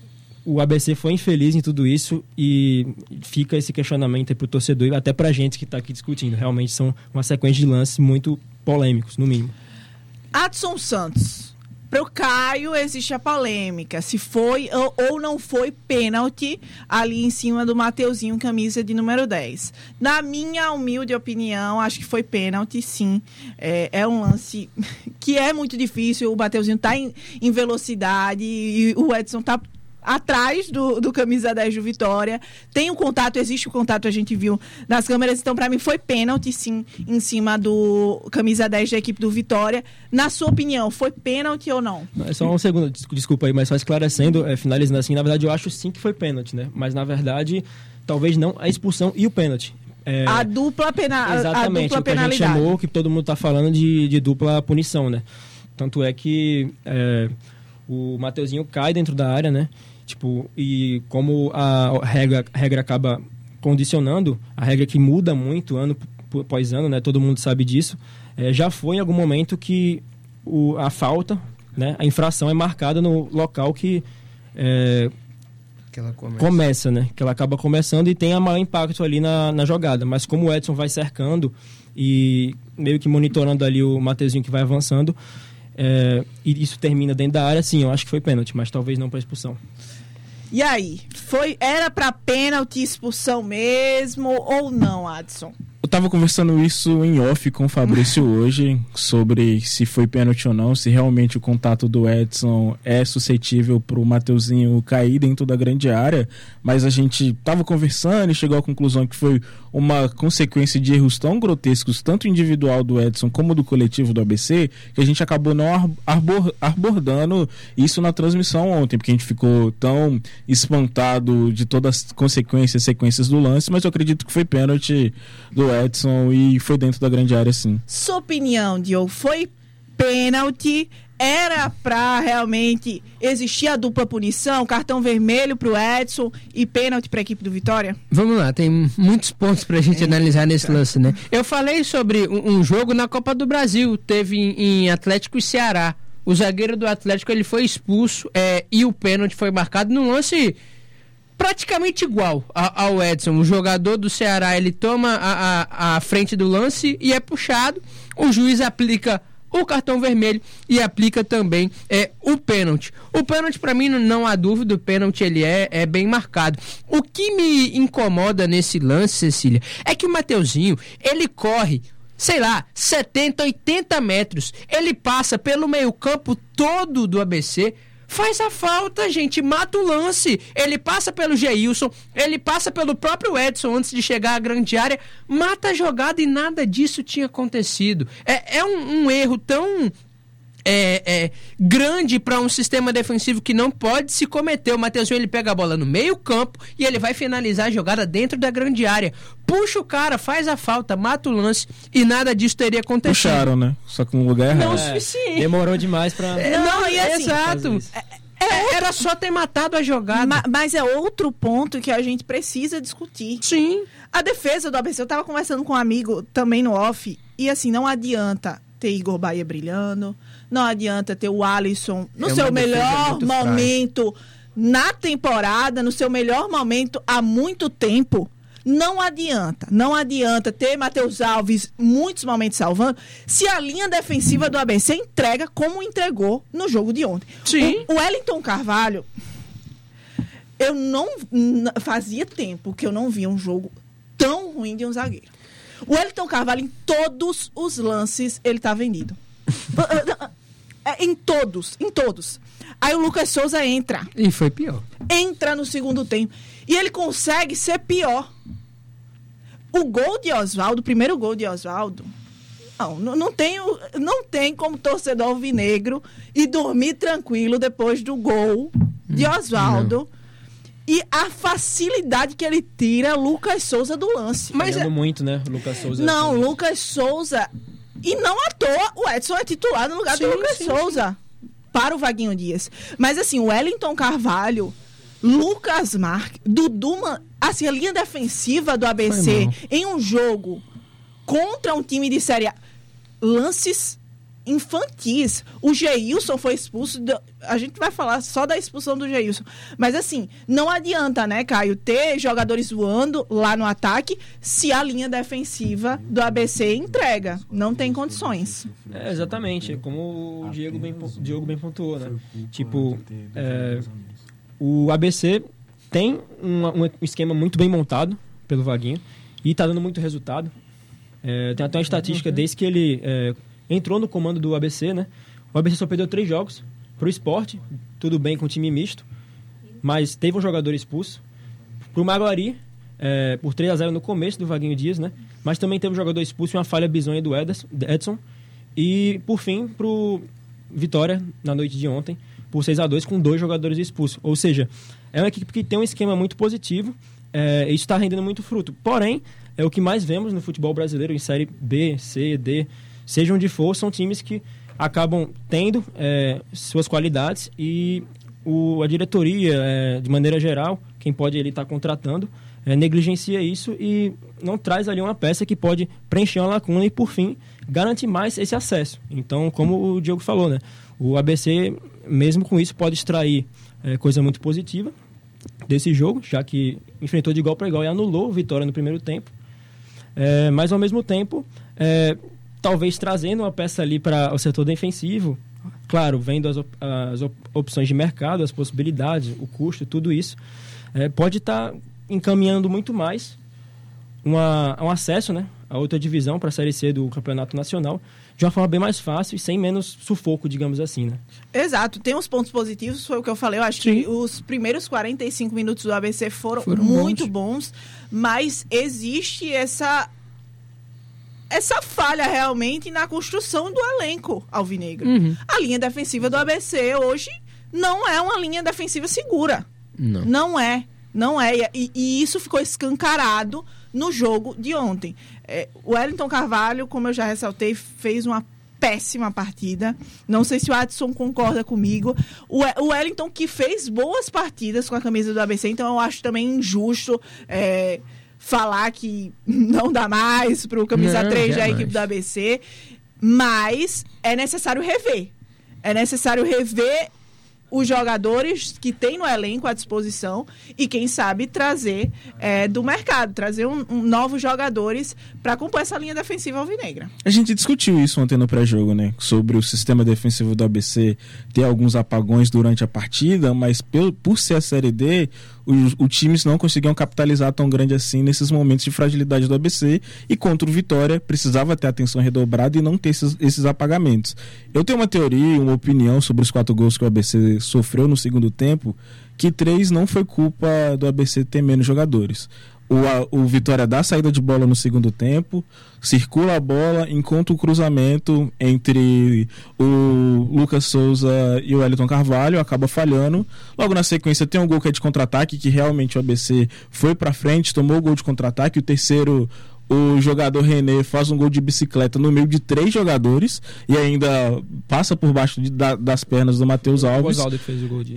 o A B C foi infeliz em tudo isso e fica esse questionamento aí pro torcedor e até pra gente que está aqui discutindo. Realmente são uma sequência de lances muito polêmicos, no mínimo. Adson Santos. Para o Caio, existe a polêmica, se foi ou, ou não foi pênalti ali em cima do Mateuzinho, camisa de número dez. Na minha humilde opinião, acho que foi pênalti, sim. É, é um lance que é muito difícil, o Mateuzinho está em, em velocidade e o Edson está atrás do, do camisa dez do Vitória. Tem um contato, existe o contato, a gente viu nas câmeras. Então, para mim, foi pênalti, sim, em cima do camisa dez da equipe do Vitória. Na sua opinião, foi pênalti ou não? É só um segundo, desculpa aí, mas só esclarecendo, é, finalizando assim, na verdade, eu acho sim que foi pênalti, né? Mas, na verdade, talvez não a expulsão e o pênalti. É, a dupla, pena, exatamente, a dupla o que penalidade. A gente chamou, que todo mundo está falando de, de dupla punição, né? Tanto é que é, o Mateuzinho cai dentro da área, né? Tipo, e como a regra, a regra acaba condicionando, a regra que muda muito ano após ano, né? Todo mundo sabe disso. É, já foi em algum momento que o, a falta, né? A infração é marcada no local que, é, que ela começa. começa, né? Que ela acaba começando e tem a maior impacto ali na, na jogada. Mas como o Edson vai cercando e meio que monitorando ali o Mateuzinho que vai avançando, é, e isso termina dentro da área, sim, eu acho que foi pênalti, mas talvez não para expulsão. E aí, foi, era para pênalti, expulsão mesmo ou não, Adson? Eu tava conversando isso em off com o Fabrício hoje, sobre se foi pênalti ou não, se realmente o contato do Edson é suscetível pro Mateuzinho cair dentro da grande área, mas a gente tava conversando e chegou à conclusão que foi uma consequência de erros tão grotescos, tanto individual do Edson como do coletivo do A B C, que a gente acabou não arbor, abordando isso na transmissão ontem, porque a gente ficou tão espantado de todas as consequências, sequências do lance, mas eu acredito que foi pênalti do Edson e foi dentro da grande área, sim. Sua opinião, Diogo, foi pênalti? Era para realmente existir a dupla punição, cartão vermelho para o Edson e pênalti para a equipe do Vitória? Vamos lá, tem muitos pontos para a gente é, analisar nesse cara. lance, né? Eu falei sobre um, um jogo na Copa do Brasil, teve em, em Atlético e Ceará. O zagueiro do Atlético ele foi expulso é, e o pênalti foi marcado num lance praticamente igual a, ao Edson. O jogador do Ceará, ele toma a, a, a frente do lance e é puxado. O juiz aplica o cartão vermelho e aplica também é, o pênalti. O pênalti, para mim, não, não há dúvida, o pênalti ele é, é bem marcado. O que me incomoda nesse lance, Cecília, é que o Mateuzinho, ele corre, sei lá, setenta, oitenta metros. Ele passa pelo meio-campo todo do A B C. Faz a falta, gente, mata o lance. Ele passa pelo Geilson, ele passa pelo próprio Edson antes de chegar à grande área, mata a jogada e nada disso tinha acontecido. É, é um, um erro tão é, é, grande para um sistema defensivo que não pode se cometer. O Mateuzinho, ele pega a bola no meio campo e ele vai finalizar a jogada dentro da grande área. Puxa o cara, faz a falta, mata o lance e nada disso teria acontecido. Puxaram, né? Só que no lugar errado. Não o É, suficiente. demorou demais pra... É, não, não, e assim, exato. É, é outro... Era só ter matado a jogada. Ma- mas é outro ponto que a gente precisa discutir. Sim. A defesa do A B C, eu tava conversando com um amigo também no off, e assim, não adianta ter Igor Bahia brilhando, não adianta ter o Alisson no É seu uma defesa melhor muito momento na temporada, no seu melhor momento há muito tempo. Não adianta, não adianta ter Matheus Alves muitos momentos salvando se a linha defensiva do A B C entrega como entregou no jogo de ontem. Sim. O, o Wellington Carvalho, eu não n- fazia tempo que eu não via um jogo tão ruim de um zagueiro. O Wellington Carvalho, em todos os lances, ele tá vendido. É, em todos, em todos. Aí o Lucas Souza entra. E foi pior. Entra no segundo tempo. E ele consegue ser pior. O gol de Oswaldo, o primeiro gol de Oswaldo, não, não, não, tem, não tem como torcedor alvinegro e dormir tranquilo depois do gol de Oswaldo. E a facilidade que ele tira Lucas Souza do lance. Mas é muito, né, Lucas Souza. Não, assim. Lucas Souza... E não à toa, o Edson é titular no lugar Sim, do Lucas sim, Souza. Sim. Para o Vaguinho Dias. Mas assim, o Wellington Carvalho, Lucas Marques, Dudu... Assim, a linha defensiva do A B C em um jogo contra um time de Série A... Lances infantis. O Geilson foi expulso. De, a gente vai falar só da expulsão do Geilson. Mas assim, não adianta, né, Caio, ter jogadores voando lá no ataque se a linha defensiva do A B C entrega. Não tem condições. É, exatamente. Como o Diego bem, Diego bem pontuou, né? Tipo, é, o A B C tem um, um esquema muito bem montado pelo Vaguinho e tá dando muito resultado. É, tem até uma estatística desde que ele... É, entrou no comando do A B C, né? O A B C só perdeu três jogos pro Sport, tudo bem com time misto, mas teve um jogador expulso. Pro Maguari, é, por três a zero no começo do Vaguinho Dias, né? Mas também teve um jogador expulso e uma falha bizonha do Edson. E, por fim, pro Vitória, na noite de ontem, por seis a dois, com dois jogadores expulsos. Ou seja, é uma equipe que tem um esquema muito positivo, é, e isso está rendendo muito fruto. Porém, é o que mais vemos no futebol brasileiro, em Série B, C, D... Seja onde for, são times que acabam tendo é, suas qualidades e o, a diretoria, é, de maneira geral, quem pode ele estar tá contratando, é, negligencia isso e não traz ali uma peça que pode preencher uma lacuna e, por fim, garantir mais esse acesso. Então, como o Diogo falou, né, o A B C, mesmo com isso, pode extrair é, coisa muito positiva desse jogo, já que enfrentou de igual para igual e anulou a vitória no primeiro tempo. É, mas, ao mesmo tempo... É, talvez trazendo uma peça ali para o setor defensivo, claro, vendo as, op- as op- opções de mercado, as possibilidades, o custo, tudo isso, é, pode estar tá encaminhando muito mais uma, um acesso, né, a outra divisão para a Série C do Campeonato Nacional, de uma forma bem mais fácil e sem menos sufoco, digamos assim, né? Exato, tem uns pontos positivos, foi o que eu falei, eu acho Sim. que os primeiros quarenta e cinco minutos do A B C foram, foram muito bons. bons, mas existe essa... essa falha realmente na construção do elenco alvinegro. Uhum. A linha defensiva do A B C hoje não é uma linha defensiva segura. Não. Não é. Não é. E, e isso ficou escancarado no jogo de ontem. É, o Wellington Carvalho, como eu já ressaltei, fez uma péssima partida. Não sei se o Adson concorda comigo. O, o Wellington que fez boas partidas com a camisa do A B C, então eu acho também injusto... É, falar que não dá mais para o camisa não, três da equipe do A B C, mas é necessário rever. É necessário rever os jogadores que tem no elenco à disposição e, quem sabe, trazer é, do mercado, trazer um, um, novos jogadores para compor essa linha defensiva alvinegra. A gente discutiu isso ontem no pré-jogo, né? Sobre o sistema defensivo do A B C ter alguns apagões durante a partida, mas por, por ser a Série D, os, os times não conseguiam capitalizar tão grande assim nesses momentos de fragilidade do A B C, e contra o Vitória precisava ter atenção redobrada e não ter esses, esses apagamentos. Eu tenho uma teoria, uma opinião sobre os quatro gols que o A B C sofreu no segundo tempo, que três não foi culpa do A B C ter menos jogadores. O, a, o Vitória dá a saída de bola no segundo tempo, circula a bola, encontra o cruzamento entre o Lucas Souza e o Wellington Carvalho, acaba falhando. Logo na sequência tem um gol que é de contra-ataque, que realmente o A B C foi pra frente, tomou o gol de contra-ataque. O terceiro, o jogador René faz um gol de bicicleta no meio de três jogadores e ainda passa por baixo de, da, das pernas do Matheus Alves. O Oswaldo que fez o gol de...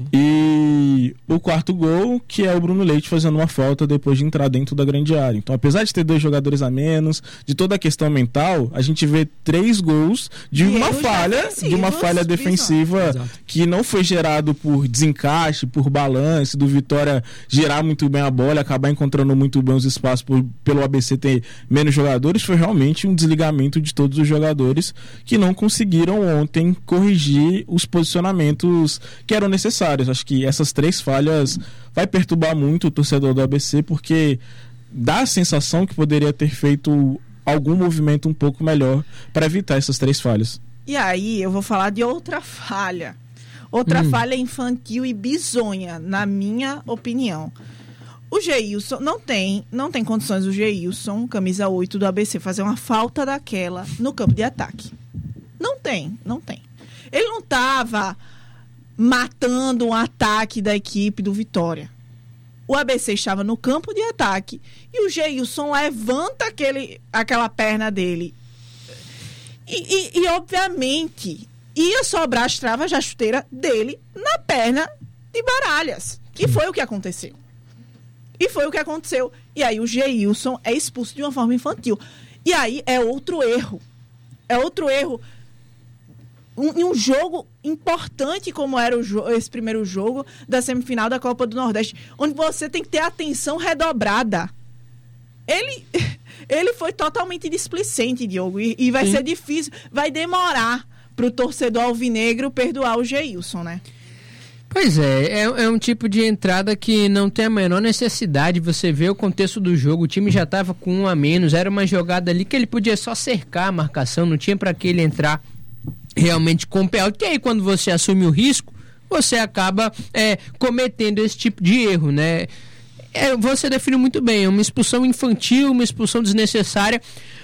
E o quarto gol, que é o Bruno Leite fazendo uma falta depois de entrar dentro da grande área. Então, apesar de ter dois jogadores a menos, de toda a questão mental, a gente vê três gols de e uma falha, de uma falha defensiva que não foi gerado por desencaixe, por balance, do Vitória girar muito bem a bola, acabar encontrando muito bem os espaços por, pelo A B C ter menos jogadores. Foi realmente um desligamento de todos os jogadores que não conseguiram ontem corrigir os posicionamentos que eram necessários. Acho que essas três falhas vai perturbar muito o torcedor do A B C, porque dá a sensação que poderia ter feito algum movimento um pouco melhor para evitar essas três falhas. E aí eu vou falar de outra falha. Outra hum. falha infantil e bizonha, na minha opinião. O Geilson não tem, não tem condições, o Geilson, camisa oito do A B C, fazer uma falta daquela no campo de ataque. Não tem, não tem. Ele não estava matando um ataque da equipe do Vitória. O A B C estava no campo de ataque e o Geilson levanta aquele, aquela perna dele. E, e, e, obviamente, ia sobrar as travas da chuteira dele na perna de Baralhas, que foi o que aconteceu. E foi o que aconteceu. E aí o Geilson é expulso de uma forma infantil. E aí é outro erro. É outro erro. Em um, um jogo importante como era o jo- esse primeiro jogo da semifinal da Copa do Nordeste, onde você tem que ter atenção redobrada. Ele, ele foi totalmente displicente, Diogo. E, e vai Sim. ser difícil, vai demorar para o torcedor alvinegro perdoar o Geilson, né? Pois é, é, é um tipo de entrada que não tem a menor necessidade. Você vê o contexto do jogo, o time já estava com um a menos, era uma jogada ali que ele podia só cercar a marcação, não tinha para que ele entrar realmente com o pé alto. E aí, quando você assume o risco, você acaba é, cometendo esse tipo de erro, né? É, você definiu muito bem, é uma expulsão infantil, uma expulsão desnecessária,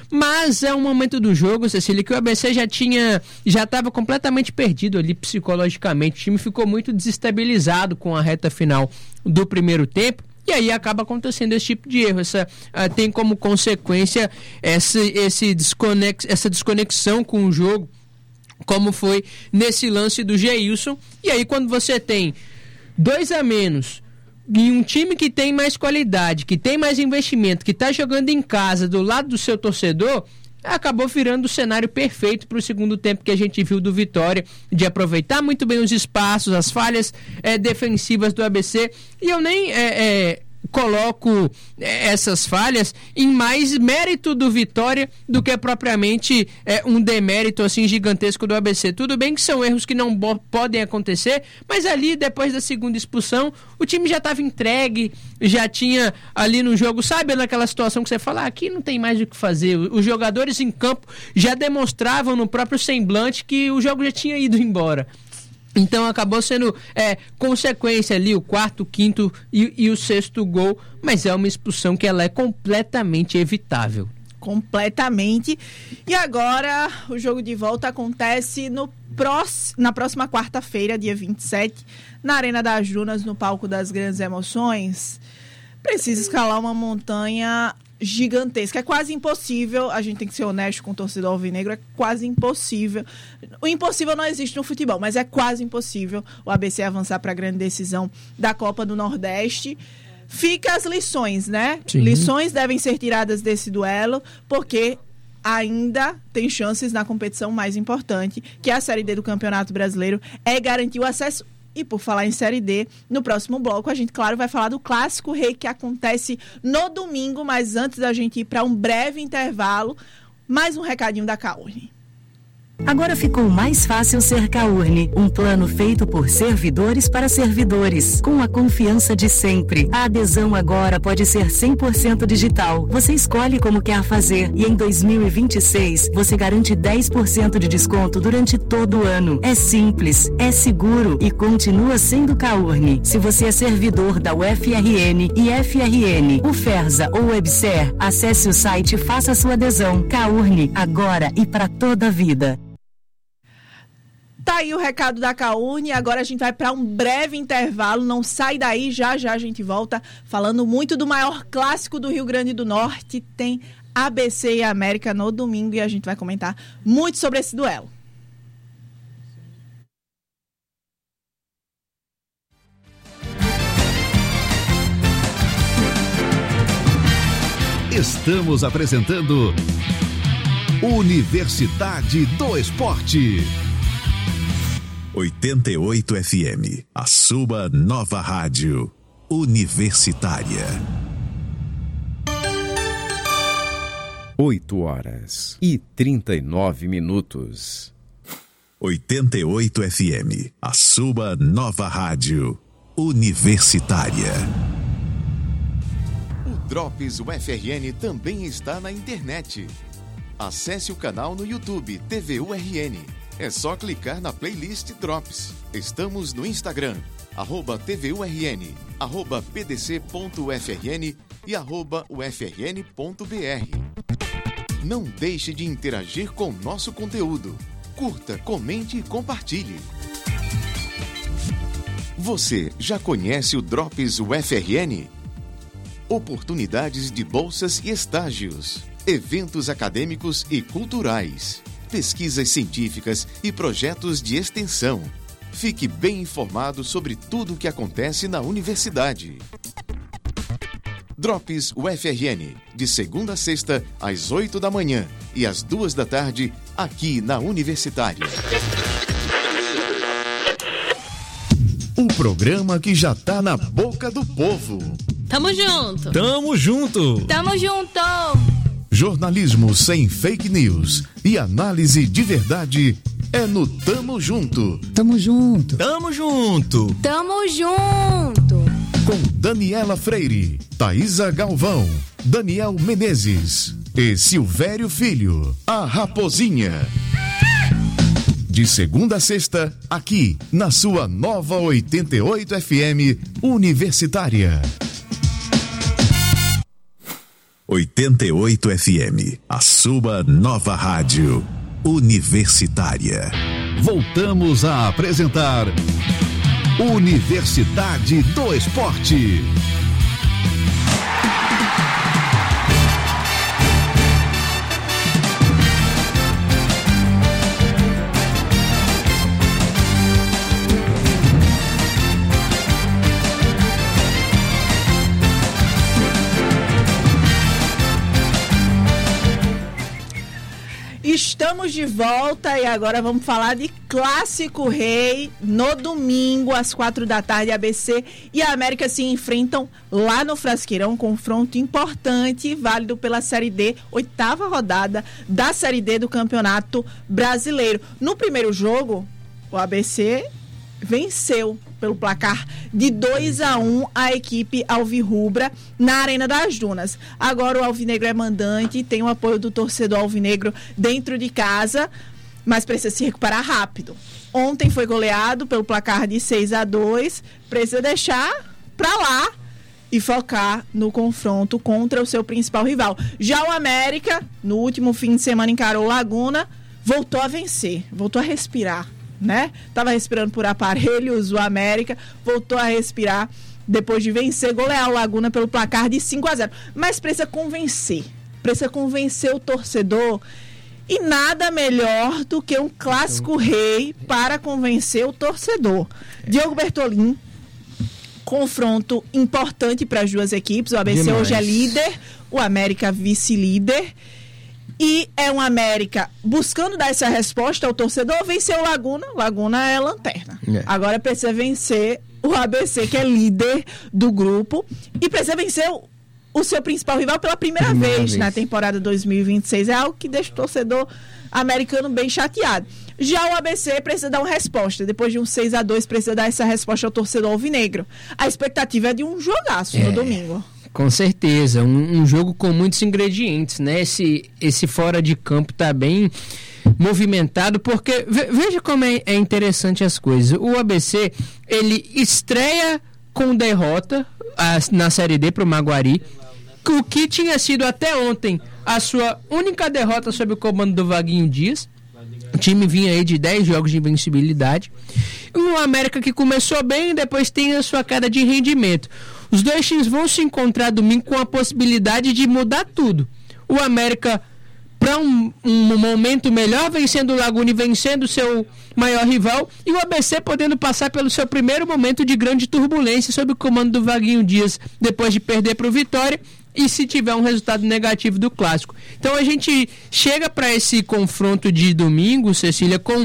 mas é um momento do jogo, Cecília, que o A B C já tinha, já estava completamente perdido ali psicologicamente. O time ficou muito desestabilizado com a reta final do primeiro tempo. E aí acaba acontecendo esse tipo de erro. Essa, uh, tem como consequência essa, esse desconex, essa desconexão com o jogo, como foi nesse lance do Geilson. E aí, quando você tem dois a menos e um time que tem mais qualidade, que tem mais investimento, que está jogando em casa do lado do seu torcedor, acabou virando o cenário perfeito para o segundo tempo que a gente viu do Vitória, de aproveitar muito bem os espaços, as falhas é, defensivas do A B C. E eu nem é, é, coloco essas falhas em mais mérito do Vitória do que propriamente é, um demérito assim gigantesco do A B C. Tudo bem que são erros que não bo- podem acontecer, mas ali depois da segunda expulsão o time já estava entregue, já tinha ali no jogo, sabe, naquela situação que você fala, ah, aqui não tem mais o que fazer. Os jogadores em campo já demonstravam no próprio semblante que o jogo já tinha ido embora. Então acabou sendo é, consequência ali o quarto, quinto e, e o sexto gol, mas é uma expulsão que ela é completamente evitável. Completamente. E agora o jogo de volta acontece no próximo, na próxima quarta-feira, dia vinte e sete, na Arena das Dunas, no palco das grandes emoções. Precisa escalar uma montanha gigantesca. É quase impossível, a gente tem que ser honesto com o torcedor alvinegro, é quase impossível. O impossível não existe no futebol, mas é quase impossível o A B C avançar para a grande decisão da Copa do Nordeste. Fica as lições, né? Sim. Lições devem ser tiradas desse duelo, porque ainda tem chances na competição mais importante, que é a Série D do Campeonato Brasileiro, é garantir o acesso E por falar em Série D, no próximo bloco a gente, claro, vai falar do Clássico Rei que acontece no domingo, mas antes da gente ir para um breve intervalo, mais um recadinho da Caurne. Agora ficou mais fácil ser Caurne, um plano feito por servidores para servidores, com a confiança de sempre. A adesão agora pode ser cem por cento digital. Você escolhe como quer fazer e em dois mil e vinte e seis você garante dez por cento de desconto durante todo o ano. É simples, é seguro e continua sendo Caurne. Se você é servidor da U F R N e F R N, UFERSA ou Webser, acesse o site e faça sua adesão. Caurne, agora e para toda a vida. Tá aí o recado da Caurne, agora a gente vai para um breve intervalo, não sai daí, já já a gente volta falando muito do maior clássico do Rio Grande do Norte, tem A B C e América no domingo e a gente vai comentar muito sobre esse duelo. Estamos apresentando Universidade do Esporte. oitenta e oito F M, a sua nova rádio universitária. oito horas e trinta e nove minutos. oitenta e oito F M, a sua nova rádio universitária. O Drops U F R N também está na internet. Acesse o canal no YouTube T V U R N. É só clicar na playlist Drops. Estamos no Instagram, arroba T V U R N, arroba P D C ponto U F R N e arroba U F R N ponto B R. Não deixe de interagir com nosso conteúdo. Curta, comente e compartilhe. Você já conhece o Drops U F R N? Oportunidades de bolsas e estágios, eventos acadêmicos e culturais, pesquisas científicas e projetos de extensão. Fique bem informado sobre tudo o que acontece na universidade. Drops U F R N, de segunda a sexta, às oito da manhã e às duas da tarde, aqui na Universitária. O programa que já tá na boca do povo. Tamo junto. Tamo junto. Tamo junto. Jornalismo sem fake news e análise de verdade é no Tamo Junto. Tamo junto. Tamo junto. Tamo junto. Com Daniela Freire, Thaisa Galvão, Daniel Menezes e Silvério Filho, a Raposinha. De segunda a sexta, aqui na sua nova oitenta e oito F M Universitária. oitenta e oito F M, a sua nova rádio universitária. Voltamos a apresentar Universidade do Esporte. Estamos de volta e agora vamos falar de Clássico Rei. No domingo, às quatro da tarde, A B C e a América se enfrentam lá no Frasqueirão. Um confronto importante, válido pela Série D, oitava rodada da Série D do Campeonato Brasileiro. No primeiro jogo, o A B C venceu pelo placar de dois a um a equipe alvirrubra na Arena das Dunas. Agora o Alvinegro é mandante, tem o apoio do torcedor alvinegro dentro de casa, mas precisa se recuperar rápido. Ontem foi goleado pelo placar de seis a dois, precisa deixar pra lá e focar no confronto contra o seu principal rival. Já o América, no último fim de semana encarou Laguna, voltou a vencer, voltou a respirar, né? Tava respirando por aparelhos, o América voltou a respirar depois de vencer, golear o Laguna pelo placar de cinco a zero. Mas precisa convencer, precisa convencer o torcedor, e nada melhor do que um Clássico Rei para convencer o torcedor. Diogo Bertolin, confronto importante para as duas equipes. O A B C Demais. Hoje é líder, o América vice-líder. E é um América buscando dar essa resposta ao torcedor, venceu o Laguna, Laguna é lanterna. É. Agora precisa vencer o A B C, que é líder do grupo, e precisa vencer o, o seu principal rival pela primeira, primeira vez, vez na temporada dois mil e vinte e seis. É algo que deixa o torcedor americano bem chateado. Já o A B C precisa dar uma resposta. Depois de um seis a dois, precisa dar essa resposta ao torcedor alvinegro. A expectativa é de um jogaço é. no domingo. Com certeza, um, um jogo com muitos ingredientes, né? Esse, esse fora de campo tá bem movimentado, porque ve, veja como é, é interessante as coisas. O A B C, ele estreia com derrota a, na Série D para o Maguari, o que tinha sido até ontem a sua única derrota sob o comando do Vaguinho Dias. O time vinha aí de dez jogos de invencibilidade. Um América que começou bem e depois tem a sua queda de rendimento. Os dois times vão se encontrar domingo com a possibilidade de mudar tudo. O América para um, um momento melhor, vencendo o Laguna e vencendo o seu maior rival, e o A B C podendo passar pelo seu primeiro momento de grande turbulência sob o comando do Vaguinho Dias, depois de perder para o Vitória, e se tiver um resultado negativo do clássico. Então a gente chega para esse confronto de domingo, Cecília, com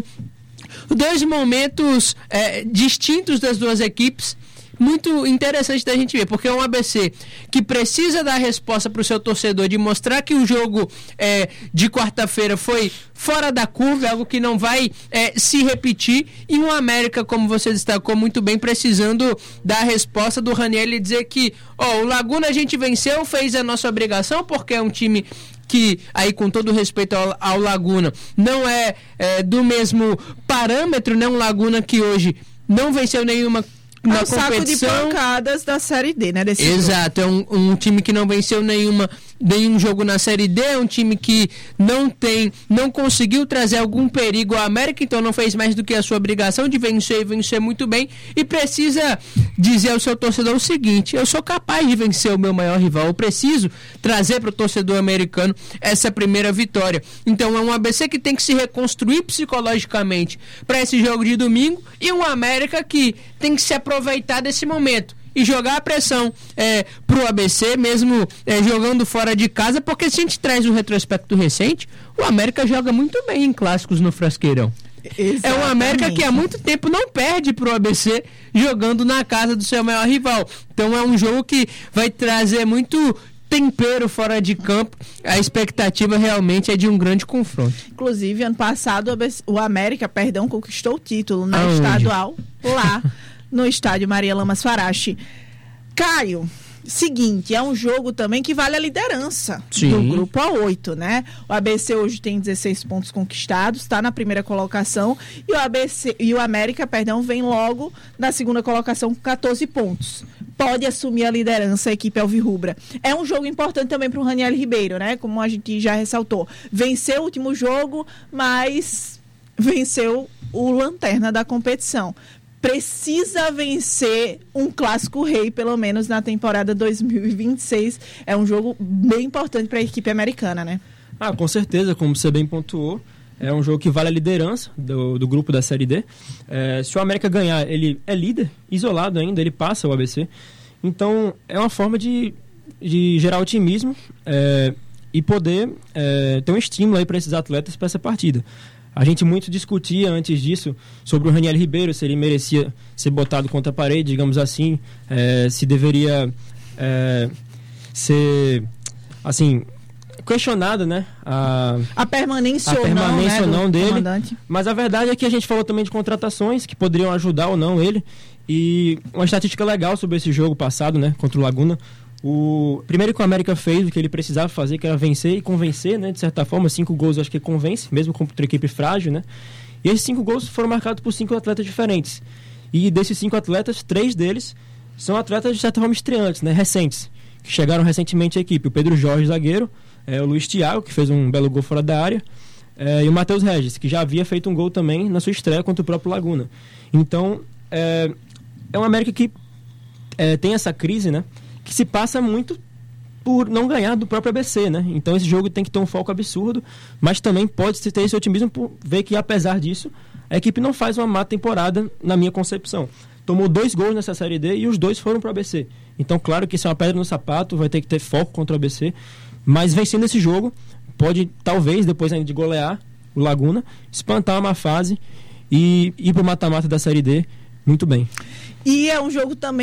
dois momentos é, distintos das duas equipes, muito interessante da gente ver, porque é um A B C que precisa dar resposta para o seu torcedor, de mostrar que o jogo é, de quarta-feira foi fora da curva, algo que não vai é, se repetir, e um América, como você destacou muito bem, precisando dar a resposta do Raniel e dizer que ó, o Laguna a gente venceu, fez a nossa obrigação, porque é um time que, aí com todo respeito ao, ao Laguna, não é, é do mesmo parâmetro, né? Um Laguna que hoje não venceu nenhuma na é um saco de pancadas da Série D, né? Desse Exato, jogo. é um, um time que não venceu nenhuma, nenhum jogo na Série D, é um time que não tem, não conseguiu trazer algum perigo à América, então não fez mais do que a sua obrigação de vencer e vencer muito bem, e precisa dizer ao seu torcedor o seguinte: eu sou capaz de vencer o meu maior rival, eu preciso trazer para o torcedor americano essa primeira vitória. Então é um A B C que tem que se reconstruir psicologicamente para esse jogo de domingo, e um América que tem que se aproveitar desse momento e jogar a pressão é, pro A B C, mesmo é, jogando fora de casa, porque se a gente traz um retrospecto recente, o América joga muito bem em clássicos no Frasqueirão. Exatamente. É um América que há muito tempo não perde pro A B C jogando na casa do seu maior rival. Então é um jogo que vai trazer muito tempero fora de campo. A expectativa realmente é de um grande confronto. Inclusive, ano passado o América, perdão, conquistou o título na Aonde? estadual lá no estádio Maria Lamas Farache. Caio, seguinte, é um jogo também que vale a liderança Sim. do grupo A oito, né? O A B C hoje tem dezesseis pontos conquistados, está na primeira colocação, e o A B C e o América, perdão, vem logo na segunda colocação com catorze pontos. Pode assumir a liderança a equipe alvirrubra. É um jogo importante também para o Raniel Ribeiro, né? Como a gente já ressaltou. Venceu o último jogo, mas venceu o lanterna da competição. Precisa vencer um clássico rei, pelo menos na temporada dois mil e vinte e seis. É um jogo bem importante para a equipe americana, né? Ah, com certeza, como você bem pontuou. É um jogo que vale a liderança do, do grupo da Série D. É, se o América ganhar, ele é líder, isolado ainda, ele passa o A B C. Então, é uma forma de, de gerar otimismo é, e poder é, ter um estímulo aí para esses atletas para essa partida. A gente muito discutia antes disso sobre o Raniel Ribeiro, se ele merecia ser botado contra a parede, digamos assim, é, se deveria é, ser, assim, questionado, né? A, a permanência, a permanência ou não, ou não né, dele. Comandante. Mas a verdade é que a gente falou também de contratações que poderiam ajudar ou não ele. E uma estatística legal sobre esse jogo passado, né, contra o Laguna. O primeiro que o América fez o que ele precisava fazer, que era vencer e convencer, né, de certa forma. Cinco gols eu acho que convence, mesmo contra uma equipe frágil, né? E esses cinco gols foram marcados por cinco atletas diferentes. E desses cinco atletas, três deles são atletas de certa forma estreantes, né, recentes, que chegaram recentemente à equipe. O Pedro Jorge, zagueiro, é, o Luiz Thiago, que fez um belo gol fora da área, é, e o Matheus Regis, que já havia feito um gol também na sua estreia contra o próprio Laguna. Então, é, é uma América que é, tem essa crise, né, que se passa muito por não ganhar do próprio A B C, né? Então esse jogo tem que ter um foco absurdo, mas também pode ter esse otimismo por ver que, apesar disso, a equipe não faz uma má temporada, na minha concepção. Tomou dois gols nessa Série D e os dois foram para o A B C. Então, claro que isso é uma pedra no sapato, vai ter que ter foco contra o A B C, mas vencendo esse jogo, pode, talvez, depois ainda de golear o Laguna, espantar uma fase e ir para o mata-mata da Série D muito bem. E é um jogo também